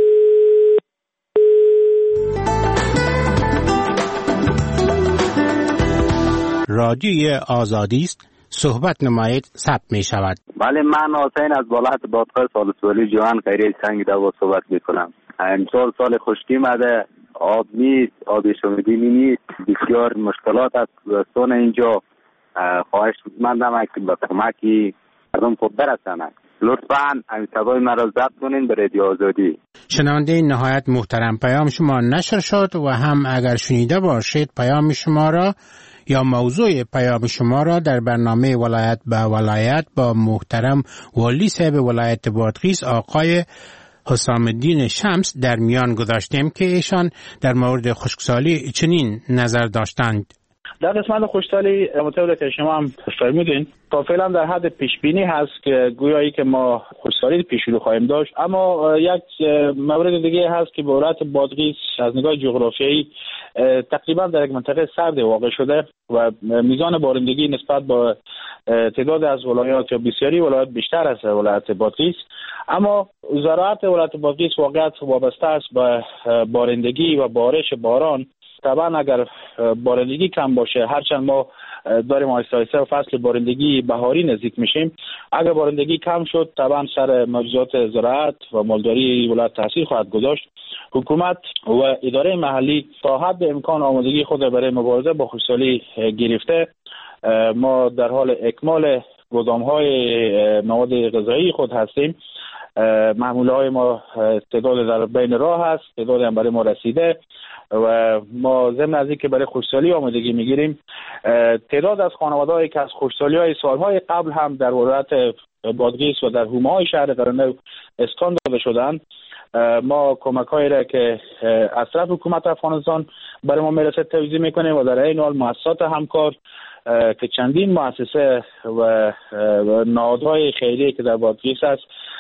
رادیوی آزادی است، صحبت نمایید، ثبت می شود. بله، من حسین از ولایت بادغیس سالسولی جوان خیریه سنگ دوا صحبت می کنم. امسال سال خشکی مده، آب نیست، آب شومیدی نیست، بسیار مشکلات است. دوستان اینجا خواهش مندم که به کمکی مردم خود برسند. لطفاً این صدای مرا ضبط کنین به رادیو آزادی. شنونده نهایت محترم، پیام شما نشر شد و هم اگر شنیده باشید پیام شما را یا موضوع پیام شما را در برنامه ولایت به ولایت با محترم والی صاحب ولایت بادغیس آقای حسام الدین شمس در میان گذاشتیم که ایشان در مورد خشکسالی چنین نظر داشتند. در قسمت خشکسالی مطابق که شما هم فرمودین تا فعلا در حد پیش بینی هست که گویایی که ما خشکسالی پیش رو خواهیم داشت، اما یک مورد دیگه هست که به ولایت بادغیس از نگاه جغرافیایی تقریبا در یک منطقه سرد واقع شده و میزان بارندگی نسبت با تعداد از ولایات یا بسیاری ولایات بیشتر از ولایت بادغیس، اما زراعت ولایت بادغیس واقعا وابسته است به بارندگی و بارش باران. طبعا اگر بارندگی کم باشه، هرچند ما داریم آهسته آهسته و فصل بارندگی بهاری نزدیک میشیم، اگر بارندگی کم شد طبعا سر موجودات زراعت و مالداری ولایت تاثیر خواهد گذاشت. حکومت و اداره محلی تا حد امکان آمادگی خود برای مبارزه با خشکسالی گرفته. ما در حال اکمال گودام‌های مواد غذایی خود هستیم. محموله‌های ما تعداد در بین راه هست، تعداد هم برای ما رسیده و ما ضمن از اینکه برای خشکسالی آمادگی میگیریم، تعداد از خانواده‌هایی که از خشکسالی‌های سالهای قبل هم در ولایت بادغیس و در حومه‌های شهر قرنو اسکان داده شدند، ما کمک‌هایی را که از طرف حکومت افغانستان برای ما میرسه توزیع میکنیم و در این حال مؤسسات همکار که چندین مؤسسه و نهادهای خیریه که در بادغیس هست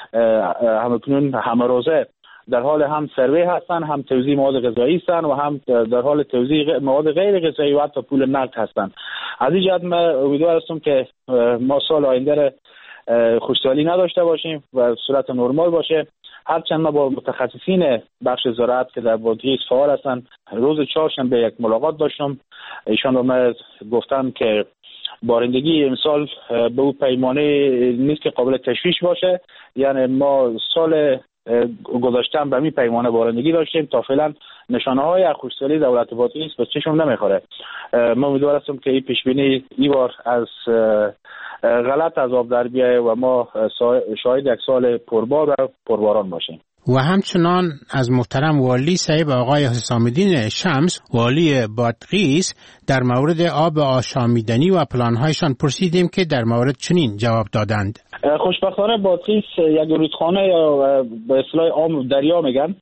همکنون همه روزه در حال هم سروی هستن، هم توزیع مواد غذایی هستن و هم در حال توزیع مواد غیر غذایی و حتی پول نقد هستن. از این جهت من امیدوار هستم که ما سال آینده خشکسالی نداشته باشیم و صورت نرمال باشه. هرچند ما با متخصصین بخش زراعت که در بادغیس فعال هستن روز چهارشنبه یک ملاقات داشتم، ایشان رو من گفتم که بارندگی امسال به اون پیمانه نیست که قابل تشویش باشه، یعنی ما سال گذاشتم به می پیمانه بارندگی داشتیم، تا فعلا نشانه های خشکسالی دولت بادغیس به چشم نمیخوره. ما امیدوار هستم که این پیش بینی این بار از غلط از آب در بیایه و ما شاهد یک سال پربار و پرباران باشیم. و همچنان از محترم والی صاحب آقای حسام الدین شمس والی بادغیس در مورد آب آشامیدنی و پلانهایشان پرسیدیم که در مورد چنین جواب دادند. خوشبختانه بادغیس یک رودخانه یا به اصطلاح عام دریا میگن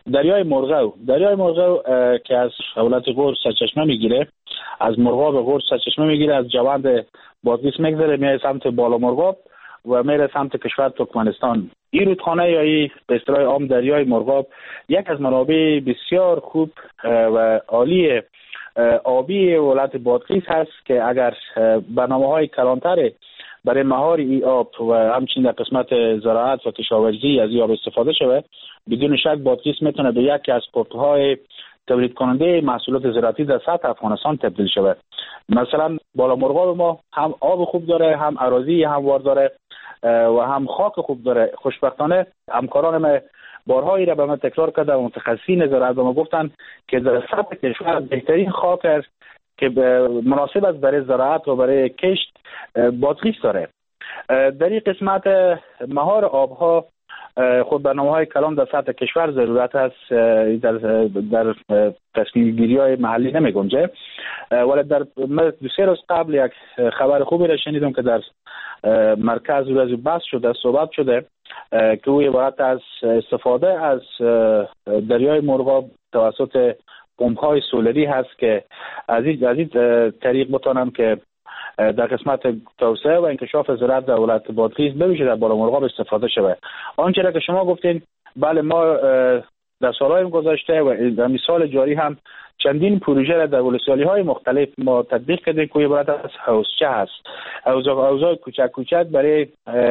دریای مرغو که از ولایت غور سرچشمه میگیره، از مرغاب غور سرچشمه میگیره، از جوند بادغیس میگذره میره سمت بالا مرغاب و میره سمت کشور ترکمنستان. این رودخانه یا این به اصطلاح عام دریای مرغاب یک از منابع بسیار خوب و عالی آبی ولایت بادغیس هست که اگر برنامه‌های کلانتر برای مهار این آب و همچنین در قسمت زراعت و کشاورزی از این آب استفاده شود، بدون شک بادغیس میتونه به یکی از پورت‌های تولید کننده محصولات زراعتی در سطح افغانستان تبدیل شود. مثلا بالا مرغاب ما هم آب خوب داره، هم اراضی هموار داره و هم خاک خوب داره. خوشبختانه همکاران ما بارهایی را به من تکرار کرده و متخصصین زراعت به ما گفتن که در سطح کشور بهترین خاک است که مناسب است برای زراعت و برای کشت بادغیس داره. در این قسمت مهار آبها خود برنامه‌های کلان در سطح کشور ضرورت است، در تصمیم گیری های محلی نمی گنجه. ولی در 2-3 روز قبل یک خبر خوبی را شنیدم که در مرکز روز بحث شده، صحبت شده که او عبارت از استفاده از دریای مرغاب توسط پمپ‌های سولری هست که از این طریق بتونن که در قسمت توسعه و انکشاف زراعت در ولایت بادغیس بویژه در بالا مرغاب استفاده شود. آنچه را که شما گفتین، بله ما در سالهای گذشته و در مثال جاری هم چندین پروژه را در ولسوالی‌های مختلف ما تطبیق کردیم که عبارت از حوضچه هست، حوضای کوچک کوچک برای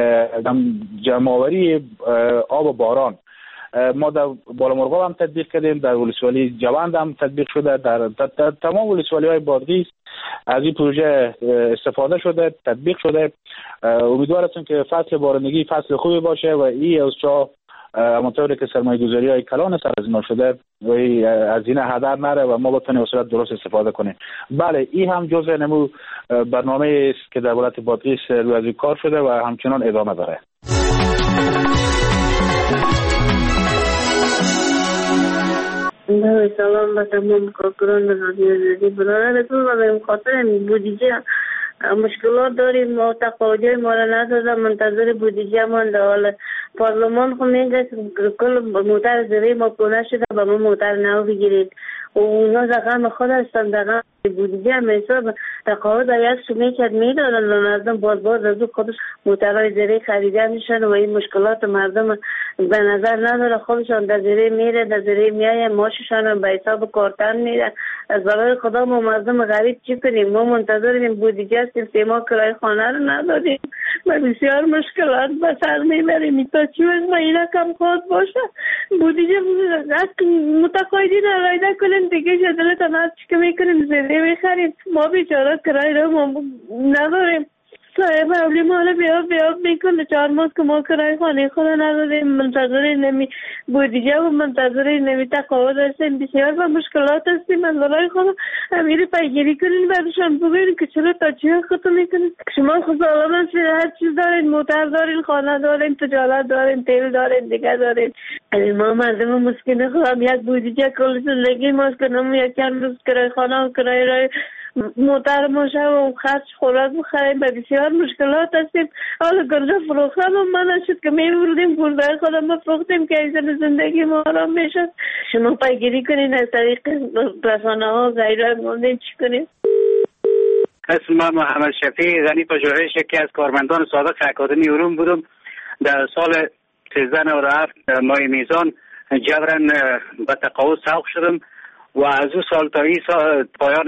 جمع‌آوری آب باران. ما در بالا مرغاب هم تطبیق کردیم، در ولسوالی جوند هم تطبیق شده، در تمام ولسوالی‌های بادغیس از این پروژه استفاده شده، تطبیق شده. امیدوار هستم که فصل بارندگی فصل خوبی باشه و این حوضچه‌ها همونطوری که سرمایه‌گذاری‌های کلان سر از ما شده و از این هدر نره و ما بتونیم به صورت درست استفاده کنیم. بله این هم جزء نمو برنامه است که در ولایت بادغیس روی از کار شده و همچنان ادامه داره. سلام به تمام کارکنان رادیو آزادی. برادرتون و به خاطر بودجه مشکلات داریم و تقاضای ما را نداده، منتظر بودجه مانده. حالا پارلمان خو میگه کل موتر زیر ما پونه شده به ما موتر نو بگیرید و اونا زغم خود هستن، زغم بودجه هم حساب تقاضا یک سومی کرد میدادن و مردم باز از خودش موترهای زیر خریده میشن و این مشکلات مردم به نظر نداره. خودشان در زیر میره، در زیر میایه، ماششان به حساب کارتن میره. از برای خدا ما مردم غریب چی کنیم؟ ما منتظریم بودجه هستیم، 3 ماه کرایه خانه رو ندادیم، ما بسیار مشکلات به سر میبریم. تا چی وقت ما اینا کم خود باشه بودجه متقاعدین رایده کنیم دیگه جدلتان هست چی که میکنیم زیده میخریم. ما بیچاره کرایه رو ما نداریم. صاحب اولی مالا بیاب میکنه 4 ماه که ما کرای خانه خود نداریم، منتظر نمی بودجه و منتظر نمی تقاعد هستیم. بسیار با مشکلات هستیم. من برای خود امیر پیگیری کنین برشان بگوین که چرا تا چی خطو میکنین. شما خود سالم هستید، هر چیز دارین، موتر دارین، خانه دارین، تجارت دارین، تیل دارین، دیگه دارین. ما مردم مسکین خودم یک بودجه کل زندگی ماست که نمو یک چند روز کرای خانه و کرای رای موتر ماشه و خرچ خوراک بخریم. به بسیار مشکلات هستیم. حالا گرجه فروختم و من شد که میبردیم گرده خودم بفروختیم که ایزن زندگی ما آرام میشد. شما پیگیری کنین از طریق رسانه ها غیره موندیم چی کنیم؟ اسم من محمد شفیع غنی پژوهش، یکی از کارمندان سابق اکادمی علوم بودم. در سال 1397 ماه میزان جبران به تقاعد سوق شدم و از اون سال تا این سال پایان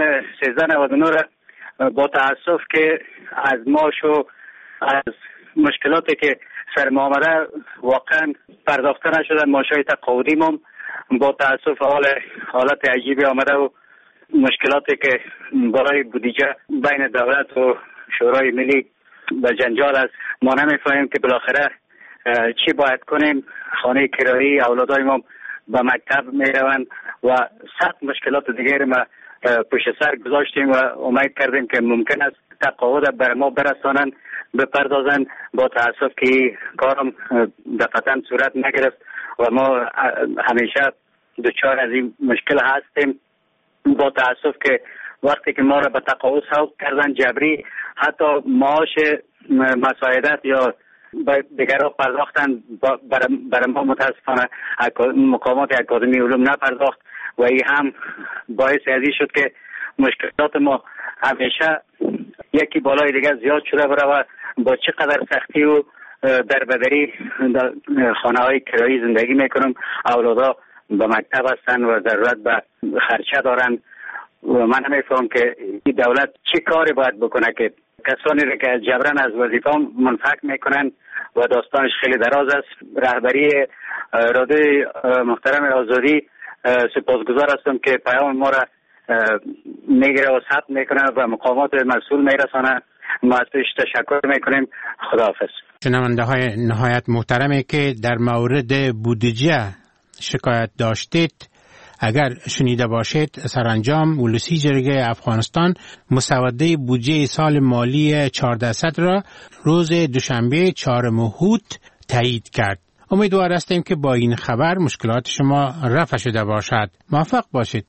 1399 با تاسف که از ماش و از مشکلاتی که سر ما آمده واقعا پرداخته نشدن ماشای تقاعدی ما. با تاسف حالت عجیبی آمده و مشکلاتی که برای بودجه بین دولت و شورای ملی به جنجال است. ما نمیفهمیم که بالاخره چی باید کنیم. خانه کرایی اولادای ما به مکتب میروند و سخت مشکلات دیگری ما پشت سر گذاشتیم و امید کردیم که ممکن است تقاعد بر ما برسانند، بپردازن. با تاسف که کارم دقیقاً صورت نگرفت و ما همیشه دچار از این مشکل هستیم. با تاسف که وقتی که ما را به تقاعد سوق کردن جبری، حتی معاش مساعدت یا دیگرها پرداختن، برای ما متاسفانه مقامات اکادمی علوم نپرداخت و این هم باعث ازی شد که مشکلات ما همیشه یکی بالای دیگر زیاد شده و با چقدر سختی و دربدری در خانه های کرایی زندگی میکنم. اولادا به مکتب هستن و ضرورت به خرچه دارن و من نمیفهم که این دولت چه کاری باید بکنه که کسانی را که جبران از وظیفه منفک میکنن و داستانش خیلی دراز است. رهبری رادیوی محترم آزادی سپاسگزار هستم که پیام ما را میگیره و ثبت میکنه و مقامات مسئول میرسانه. ما از پیش تشکر میکنیم. خداحافظ. شنونده های نهایت محترمه که در مورد بودجه شکایت داشتید، اگر شنیده باشید سرانجام ولسی جرگه افغانستان مسوده بودجه سال مالی 1400 را روز دوشنبه 4 هوت تایید کرد. امیدوار هستیم که با این خبر مشکلات شما رفع شده باشد. موفق باشید.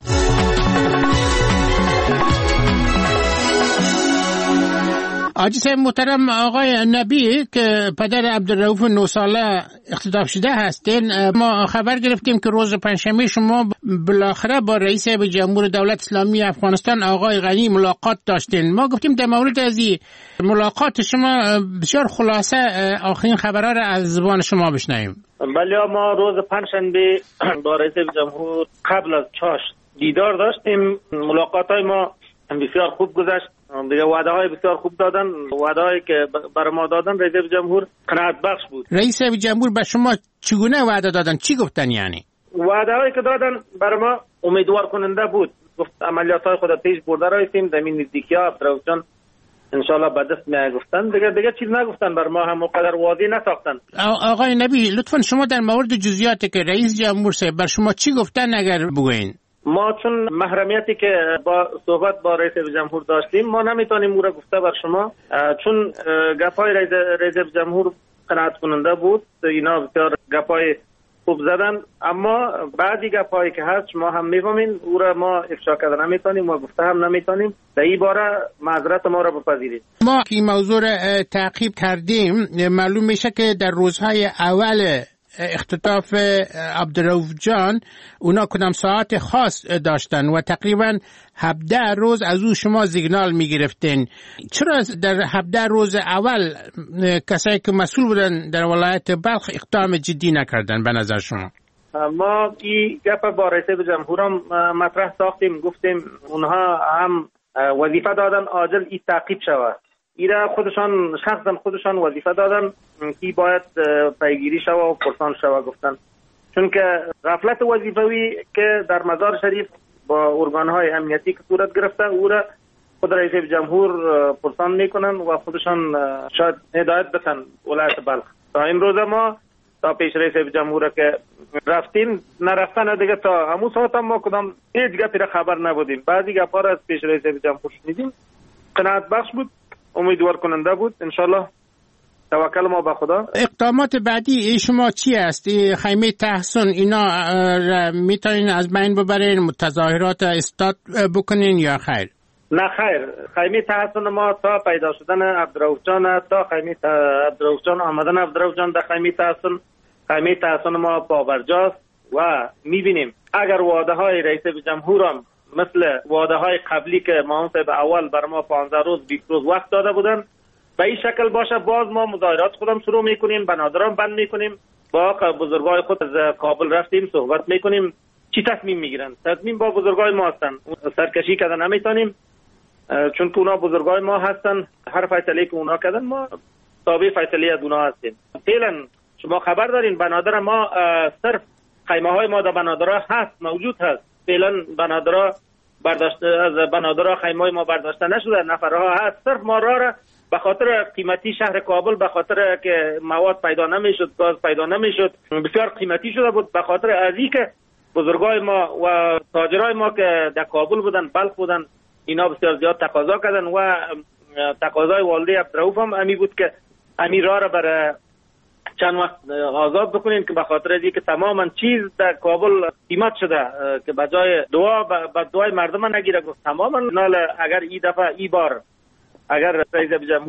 آجی صاحب محترم، آقای نبی که پدر عبدالرؤوف 9 ساله اختطاف شده هستین، ما خبر گرفتیم که روز پنجشنبه شما بالاخره با رئیس جمهور دولت اسلامی افغانستان آقای غنی ملاقات داشتین. ما گفتیم در مورد از این ملاقات شما بسیار خلاصه آخرین خبرها را از زبان شما بشنویم. بله، ما روز پنجشنبه با رئیس جمهور قبل از چاشت دیدار داشتیم. ملاقات‌های ما بسیار خوب گذشت. دیگه وعده های بسیار خوب دادن، وعده هایی که برای ما دادن رئیس جمهور قناعت بخش بود. رئیس جمهور به شما چگونه وعده دادن؟ چی گفتن؟ یعنی وعده هایی که دادن برای ما امیدوار کننده بود. گفت عملیات های خود پیش برده رایتیم در این نزدیکی ها عبدالرؤوف جان انشالله به دست می گفتن. دیگه چیز نگفتن، بر ما هم قدر واضح نساختن. آقای نبی لطفا شما در مورد جزئیاتی که رئیس جمهور صاحب بر شما چی گفتن اگر بگوین؟ ما چون محرمیتی که با صحبت با رئیس جمهور داشتیم ما نمیتونیم او را گفته بر شما، چون گپای رئیس جمهور قناعت کننده بود. اینا بسیار گپای خوب زدن، اما بعضی گپایی که هست ما هم میفهمیم او را ما افشا کرده نمیتونیم و گفته هم نمیتونیم. در این باره معذرت ما را بپذیرید. ما این موضوع را تعقیب کردیم. معلوم میشه که در روزهای اول اختطاف عبدالرؤوف جان اونا کدام ساعت خاص داشتن و تقریبا 17 روز از او شما سیگنال میگرفتین. چرا در 17 روز اول کسایی که مسئول بودن در ولایت بلخ اقدام جدی نکردن به نظر شما؟ ما این گپ با رئیس جمهور هم مطرح ساختیم، گفتیم اونها هم وظیفه دادن عاجل این تعقیب شود. ایره خودشان شخصا خودشان وظیفه دادن که باید پیگیری شود و پرسان شود گفتن، چون که غفلت وظیفوی که در مزار شریف با ارگانهای امنیتی که صورت گرفته او را خود رئیس جمهور پرسان میکنن و خودشان شاید هدایت بتن ولایت بلخ. تا این روز ما تا پیش رئیس جمهور که رفتیم نرفتن دیگه تا همون ساعت هم ما کدام هیچ گپی را خبر نبودیم. بعضی گپا را از پیش رئیس جمهور شنیدیم، قناعت بخش بود، امیدوار کننده بود. انشالله توکل ما به خدا. اقدامات بعدی شما چی است؟ خیمه تحسن اینا میتونین از بین ببرین، تظاهرات استاد بکنین یا خیر؟ نه خیر، خیمه تحسن ما تا پیدا شدن عبدالرؤوف جان، تا خیمه عبدالرؤوف جان آمدن عبدالرؤوف جان در خیمه تحسن ما پابرجاست و میبینیم اگر وعده های رئیس جمهور هم مثل وعده های قبلی که ما به اول بر ما 15 روز 20 روز وقت داده بودن به این شکل باشه، باز ما مظاهرات خودم شروع میکنیم، بنادران بند میکنیم، با بزرگای خود از کابل رفتیم صحبت میکنیم چی تصمیم میگیرن. تصمیم با بزرگای ما هستن، سرکشی کردن نمیتونیم چون که اونا بزرگای ما هستن. هر فیصله که اونا کردن ما تابع فیصله از اونا هستیم. فعلا شما خبر دارین بنادر ما صرف خیمه های ما در بنادرها هست، موجود هست. فعلا بنادرها برداشته، از بنادرها خیمه های ما برداشته نشده، نفرها هست. صرف ما را به خاطر قیمتی شهر کابل، به خاطر که مواد پیدا نمیشد، گاز پیدا نمیشد، بسیار قیمتی شده بود. به خاطر ازی که بزرگای ما و تاجرای ما که در کابل بودن، بلخ بودن، اینا بسیار زیاد تقاضا کردن و تقاضای والده عبدالرؤوف هم امی بود که امی را برای چند وقت آزاد بکنین که به خاطر از اینکه تماما چیز در کابل قیمت شده که بجای دعا به دعای مردم نگیره. گفت تماما اگر این دفعه این بار اگر رئیس جمهورم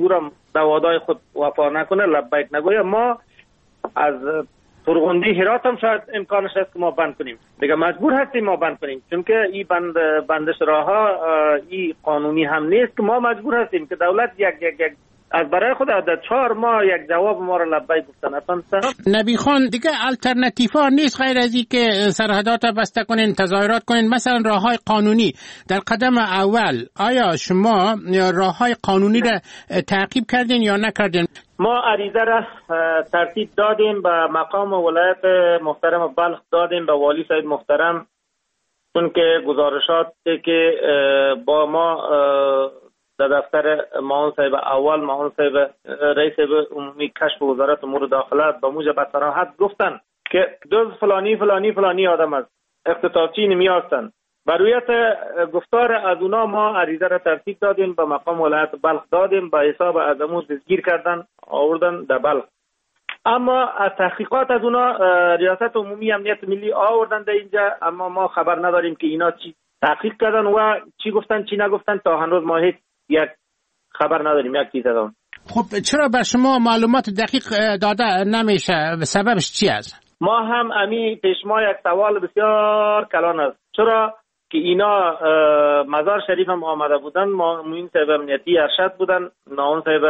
در وعده‌های خود وفا نکنه، لبیک نگوید، ما از فرغندی هرات هم شاید امکانش هست که ما بند کنیم. دیگه مجبور هستیم ما بند کنیم، چون که این بندش راهها این قانونی هم نیست که ما مجبور هستیم که دولت یک از برای خود در 4 ماه یک جواب ما را لبیک گفتن. اصلا نبی خان دیگه الटरनेटिव نیست غیر از این که سرحدات بسته کنین، تظاهرات کنین، مثلا راههای قانونی در قدم اول. آیا شما راههای قانونی را تعقیب کردین یا نکردین؟ ما عریضه را ترتیب دادیم به مقام ولایت محترم بلخ، دادیم به والی صاحب محترم، چون که گزارشات که با ما در دفتر معاون صاحب اول، معاون صاحب رئیس عمومی کشف وزارت امور داخله به موجب صراحت گفتن که دوز فلانی فلانی فلانی آدم است، اختطافچی نمی هستند. برویت گفتار از اونا ما عریضه را ترتیب دادیم به مقام ولایت بلخ، دادیم به حساب از امو دستگیر کردن آوردن در بلخ. اما از تحقیقات از اونا ریاست عمومی امنیت ملی آوردن در اینجا، اما ما خبر نداریم که اینا چی تحقیق کردن و چی گفتن چی نگفتن. تا هنوز ما هیچ یک خبر نداریم یک چیز از. خب چرا بر شما معلومات دقیق داده نمیشه؟ سببش چی است؟ ما هم امی پیش ما یک سوال بسیار کلان است. چرا که اینا مزار شریف هم آمده بودن، معین صاحب امنیتی ارشد بودن، ناون صاحب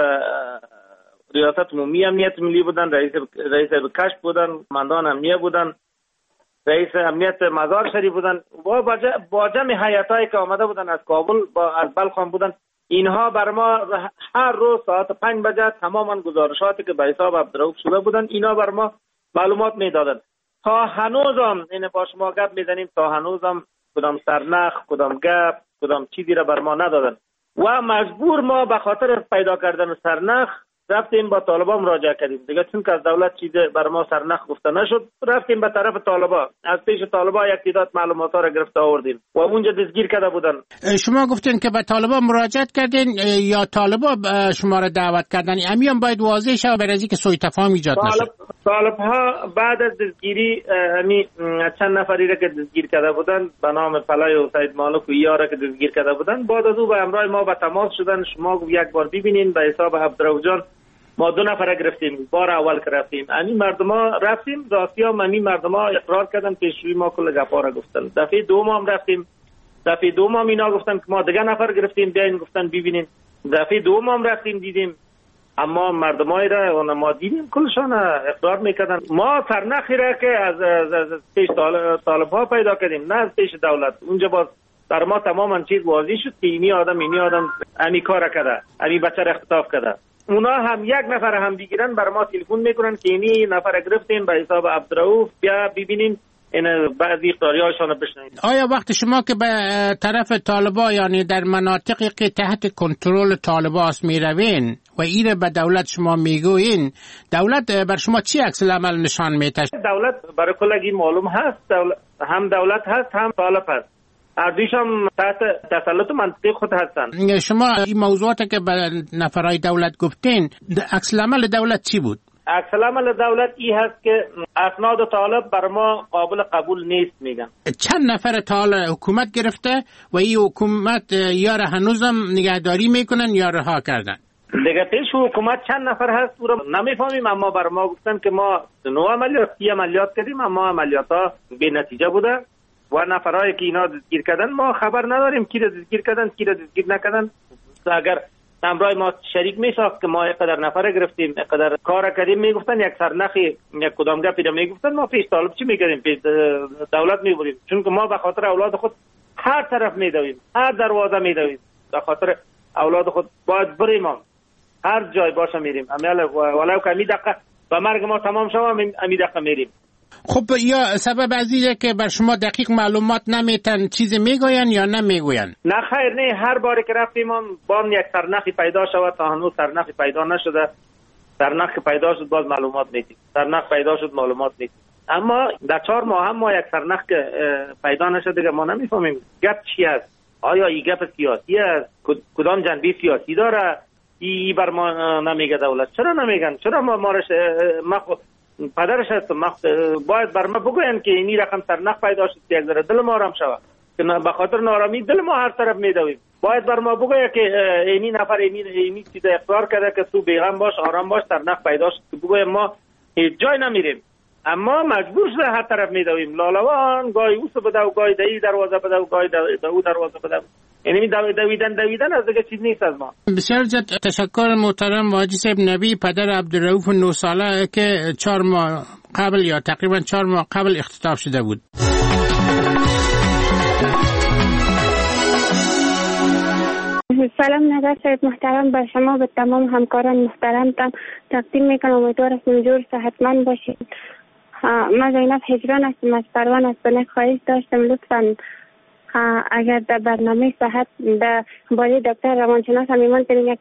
ریاست عمومی امنیت ملی بودن، رئیس کشف بودن، مندان امنیه بودن، رئیس امنیت مزار شریف بودن و با جمع هیئتایی که آمده بودن از کابل از بلخ بودن. اینها بر ما هر روز ساعت 5 بجه تماما گزارشاتی که به حساب عبدالرؤوف شده بودن اینا بر ما معلومات میدادن. تا هنوزم این با شما گپ میزنیم، تا هنوزم کدام سرنخ، کدام گپ، کدام چیزی را بر ما ندادن و مجبور ما به خاطر پیدا کردن سرنخ رفتیم با طالبان مراجعه کردیم دیگه، چون که از دولت چیز بر ما سرنخ گفته نشد. رفتیم به طرف طالبان، از پیش طالبان یک تعداد معلومات را گرفته آوردیم و اونجا دستگیر کرده بودن. شما گفتین که به طالبان مراجعت کردین یا طالبان شما را دعوت کردن؟ امیان باید واضح شه برای اینکه سوء تفاهم ایجاد نشه. طالب‌ها بعد از دستگیری چند نفری را که دستگیر کرده بودن به نام فلای و سید مالک و یارا که دستگیر کرده بودن، بعد از او به همراه ما به تماس شدن. شما یک بار ببینین به حساب عبدالرؤوف جان ما 2 نفر گرفتیم. بار اول که رفتیم همین مردما رفتیم راستی هم همین مردما اقرار کردن، پیشوی ما کل گپا را گفتن. دفعه دوم هم رفتیم، دفعه دوم هم اینا گفتن که ما دیگه نفر گرفتیم بیاین، گفتن ببینین. دفعه دوم هم رفتیم دیدیم، اما مردمای را ما دیدیم کلشان اقرار میکردن. ما سرنخی را که از پیش طالب‌ها پیدا کردیم، نه از پیش دولت. اونجا باز در ما تماما چیز واضح شد که اینی آدم امی کار کرده، امی بچه را اختطاف کرده. اونا هم یک نفر هم بگیرن بر ما تلفن میکنن که اینی نفر گرفتیم به حساب عبدالرؤوف، بیا ببینیم این بعضی اقراریاشون بشنوید. آیا وقت شما که به طرف طالبا یعنی در مناطقی که تحت کنترل طالبا است میروین و ایره به دولت شما میگوین، دولت بر شما چی عکس العمل نشان میده؟ دولت برای کلگی معلوم هست، هم دولت هست هم طالب هست، اردیش هم تحت تسلط منطقی خود هستن. شما این موضوعاتی که به نفرای دولت گفتین، عکس العمل دولت چی بود؟ عکس العمل دولت این هست که اسناد طالب بر ما قابل قبول نیست میگن. چند نفر طالب حکومت گرفته و این حکومت یا را هنوزم نگهداری میکنن یا رها کردن؟ دیگه پیش حکومت چند نفر هست او را نمیفهمیم، اما بر ما گفتن که ما 9 عملیات 30 عملیات کردیم، اما عملیات ها بی نتیجه بوده و نفرایی که اینا دستگیر کردن ما خبر نداریم کی را دستگیر کردن کی را دستگیر نکردن. اگر همراه ما شریک میساخت که ما اینقدر نفر گرفتیم اینقدر کار کردیم میگفتن یک سرنخی یک کدام گپی را میگفتن، ما پیش طالب چی میکردیم؟ پیش دولت میبریم، چون که ما به خاطر اولاد خود هر طرف میدویم، هر دروازه میدویم، به خاطر اولاد خود باید بریم، هر جای باشه میریم. ولو که امی دقیقه و مرگ ما تمام شد امی دقیقه میریم. خب یا سبب عزیزه که بر شما دقیق معلومات نمیتن چیزی میگوین یا نمیگوین؟ نه خیر، نه، هر باری که رفتیم بام یک سرنخی پیدا شود، تا هنوز سرنخی پیدا نشده. سرنخ پیدا شد باز معلومات میدیم، سرنخ پیدا شد معلومات میدیم، اما در 4 ماه هم ما یک سرنخ که پیدا نشده دیگه ما نمیفهمیم گپ چی است. آیا این گپ سیاسی است؟ کدام جنبه سیاسی داره؟ ای بر ما نمیگه دولت. چرا نمیگن؟ چرا ما پدرش هستم، باید بر ما بگوین که اینی رقم سرنخ پیدا شد که یک ذره دل ما آرام شود، که به خاطر نارامی دل ما هر طرف میدویم. باید بر ما بگه که اینی نفر اینی چیز اقرار کرده که تو بیغم باش، آرام باش، در نخ پیدا شد. بگه ما هیچ جای نمیریم، اما مجبور شده هر طرف میدویم. لالوان گاهی اوس بده و گاهی دهی دروازه بده و گاهی دهو دروازه بده. یعنی دویدن از دیگه چیز نیست از ما. بسیار زیاد تشکر محترم حاجی صاحب نبی، پدر عبدالرؤوف 9 ساله که 4 ماه قبل یا تقریبا 4 ماه قبل اختطاف شده بود. سلام نظر صاحب محترم، به شما به تمام همکاران محترمتان تقدیم میکنم. امیدوار هستم جور صحتمند باشید. من زینب هجران هستم از پروان از بنه. خواهش داشتم لطفا اگر در برنامه صحت در باره دکتر روانشناس هم ایمان کنیم یک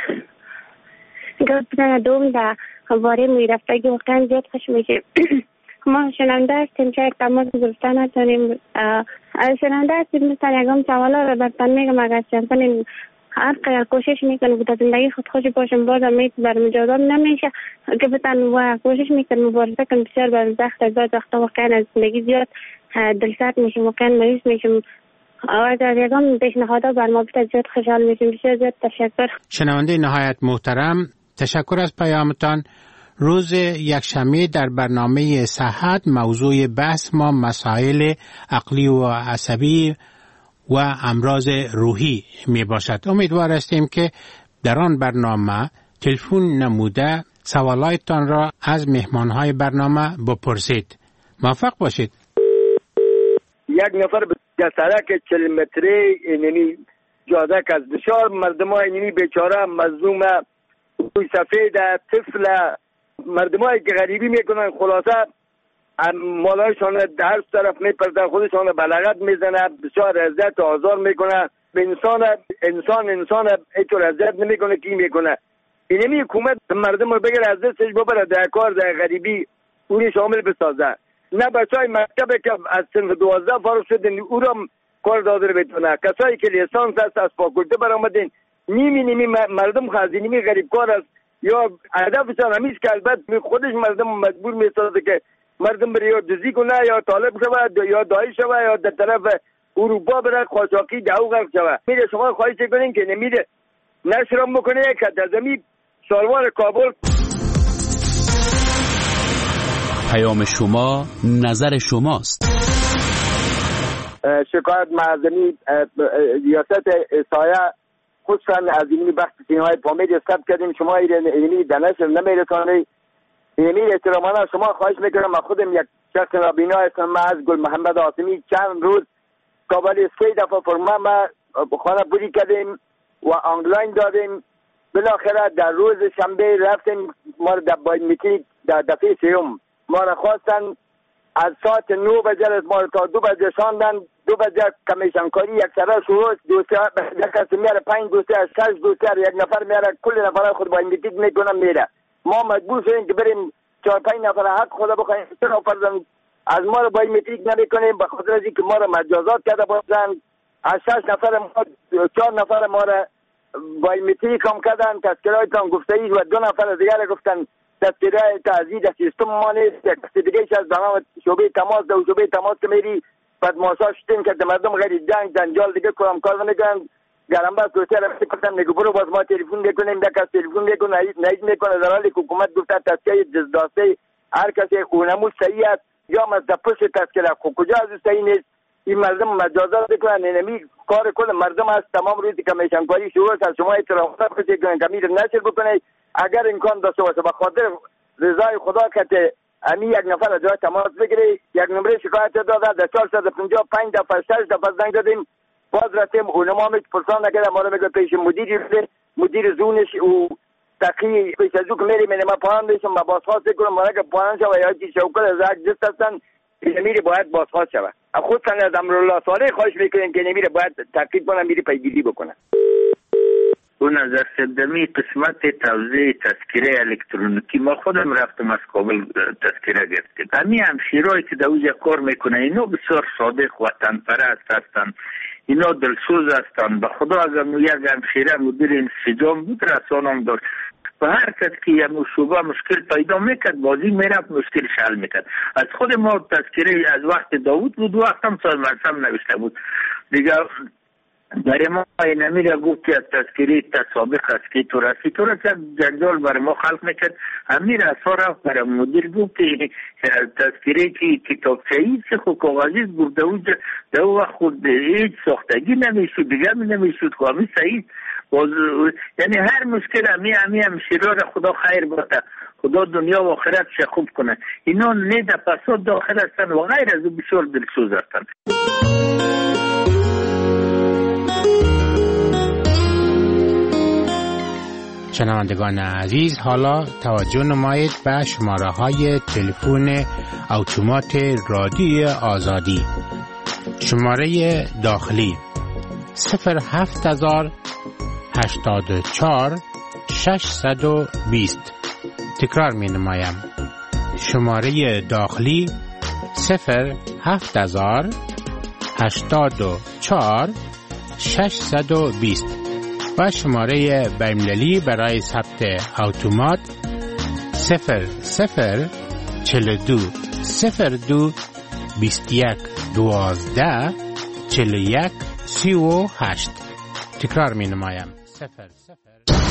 گفت بزنه دوم در باره میرفتگی واقعا زیاد خوش میشه. ما شنونده هستیم شاید تماس گرفته نتونیم. شنونده هستیم مثلا یکم سوالا رو برتن میگم اگر چندتان هر کوشش میکنم که زندگی خود خوش باشم باز امید بر مجازات نمیشه که بتن و کوشش میکنم مبارزه کنم. بسیار بر زخت از وقتا واقعا از زندگی زیاد دلسرد میشم، واقعا مایوس میشم. از یکم پیشنهادها بر ما بتن زیاد خوشحال میشم. بسیار زیاد تشکر. شنونده نهایت محترم، تشکر از پیامتان. روز یکشنبه در برنامه صحت موضوع بحث ما مسائل عقلی و عصبی و امراض روحی می باشد. امیدوار هستیم که در آن برنامه تلفن نموده سوالایتان را از مهمانهای برنامه بپرسید. موفق باشید. یک نفر به سرک 40 متری اینی جاده که از بسیار مردم های اینی بیچاره مظلوم روی سفید طفل مردم هایی که غریبی میکنن خلاصه مالایشان در طرف میپرده خودشان بلغت میزنه بسیار عزت و آزار میکنه به انسان ایتور عزت نمیکنه کی میکنه. اینمی حکومت مردم رو بگره از دستش ببره در کار در غریبی اونی شامل بسازه. نه بچه های مکتب که از سنف 12 فارغ شدن او را کار داده بتونه. کسایی که لیسانس هست از فاکولته برآمدن نیمی مردم خازینی غریب کار است یا هدفشان همیست که البته خودش مردم مجبور میسازه که مردم بره یا جزی کنه یا طالب شود یا دایی شود یا در طرف اروپا بره قاچاقی دعو غرق شود. میره شما خواهش کنین که نمیره نشرم بکنه که در زمین شالوار کابل. پیام شما نظر شماست. شکایت معظمی ریاست سایه خصوصا از اینی بخش سینهای پامید ثبت کردیم. شما اینی دنشر نمیرسانه اینی احترامانه شما خواهش میکنم. من خودم یک شخص نابینا هستم. من از گل محمد آسمی چند روز قابل 3 دفعه فرما ما خانه بودی کردیم و آنلاین دادیم. بالاخره در روز شنبه رفتیم ما رو در بایومتریک در دفعه سیوم ما رو خواستن از ساعت 9 بجه ما رو تا 2 بجه شاندن. 2 بجه کمیشنکاری یک سره شروع دوسیار یک کسی میاره 5 دوسیار 6 دوسیار یک نفر میاره کل نفر خود بایومتریک میکنم میره. ما مجبور شدیم که بریم 4-5 نفر حق خدا بخوایم چرا فرضاً از ما رو بایومتریک نمیکنیم به خاطر اینکه ما رو مجازات کرده باشن. از 6 نفر ما 4 نفر ما رو بایومتریک هم کردن تذکرهایتان گفته‌ای و 2 نفر دیگر گفتن تذکره تعزیه در سیستم ما نیست. یک کسی دیگه از برنامه شعبه تماس در شعبه تماس که میری بعد ماشا شدیم که مردم غیر جنگ جنجال دیگه کام کار نمیکنن. گرم باز دوسته را میکنن میگو برو باز ما تلفن میکنیم یک کس تلفن میکنه نهید میکنه در حالی که حکومت گفته تذکره جزداسته هر کسی اونمو صحیح است یا مزدپش تذکره کجا از صحیح نیست. این مردم مجازات میکنن. نمی کار کل مردم است. تمام روزی کمیشنکاری شروع است. شما اعتراضات کنید که امیر نشر بکنید اگر امکان داشته باشه به خاطر رضای خدا که امی یک نفر از جای تماس بگیری. یک نمره شکایت داده در 455 دفعه 6 دفعه زنگ دادیم باز رفتیم اونما میگه پرسان نکرده ما رو میگه پیش مدیر زونش او تقی پیش از او که میریم ما پایان میشم ما بازخواست کنم ما که پایان شوه یا چی شوکر از یک جست هستن نمیری باید بازخواست شوه. خودتان از امرالله صالح خواهش میکنیم که نمیره باید تحقیق کنم میری پیگیری بکنه. اون از اصدمی قسمت توزیع تذکره الکترونیکی ما خودم رفتم از کابل تذکره گرفتیم. همین همشیرهایی که در اوجه کار میکنه اینا بسیار صادق وطن پرست هستند. اینا دلسوز هستند. به خدا اگر یک همشیره مدیر انسجام بود رسانم داشت و هر کس که یک شعبه مشکل پیدا میکرد بازی میرفت مشکل حل میکرد. از خود ما تذکره از وقت داوود بود وقت هم سال مرسم نوشته بود دیگه برای ما اینمی را گفت که تذکری سابق است که تو رسی تو را جنجال برای ما خلق میکرد. امیر اصلا رفت برای مدیر گفت که تذکری که کتابچه‌ای چه خود کاغذی بود در او وقت خود هیچ ساختگی نمیشود دیگه نمیشود که همی صحیح یعنی هر مشکل همی همشیرا را خدا خیر باته، خدا دنیا و آخرت چه خوب کنه. اینا نه در پساد داخل هستن و غیر از او بسیار دلسوز هستن. شنوندگان عزیز، حالا توجه نمایید به شماره های تلفن اتومات رادیو آزادی. شماره داخلی 07084 620. تکرار می نمایم. شماره داخلی 07084 620 و شماره بین‌المللی برای ثبت اتومات 0042 02 21 12 41 38. تکرار می نمایم.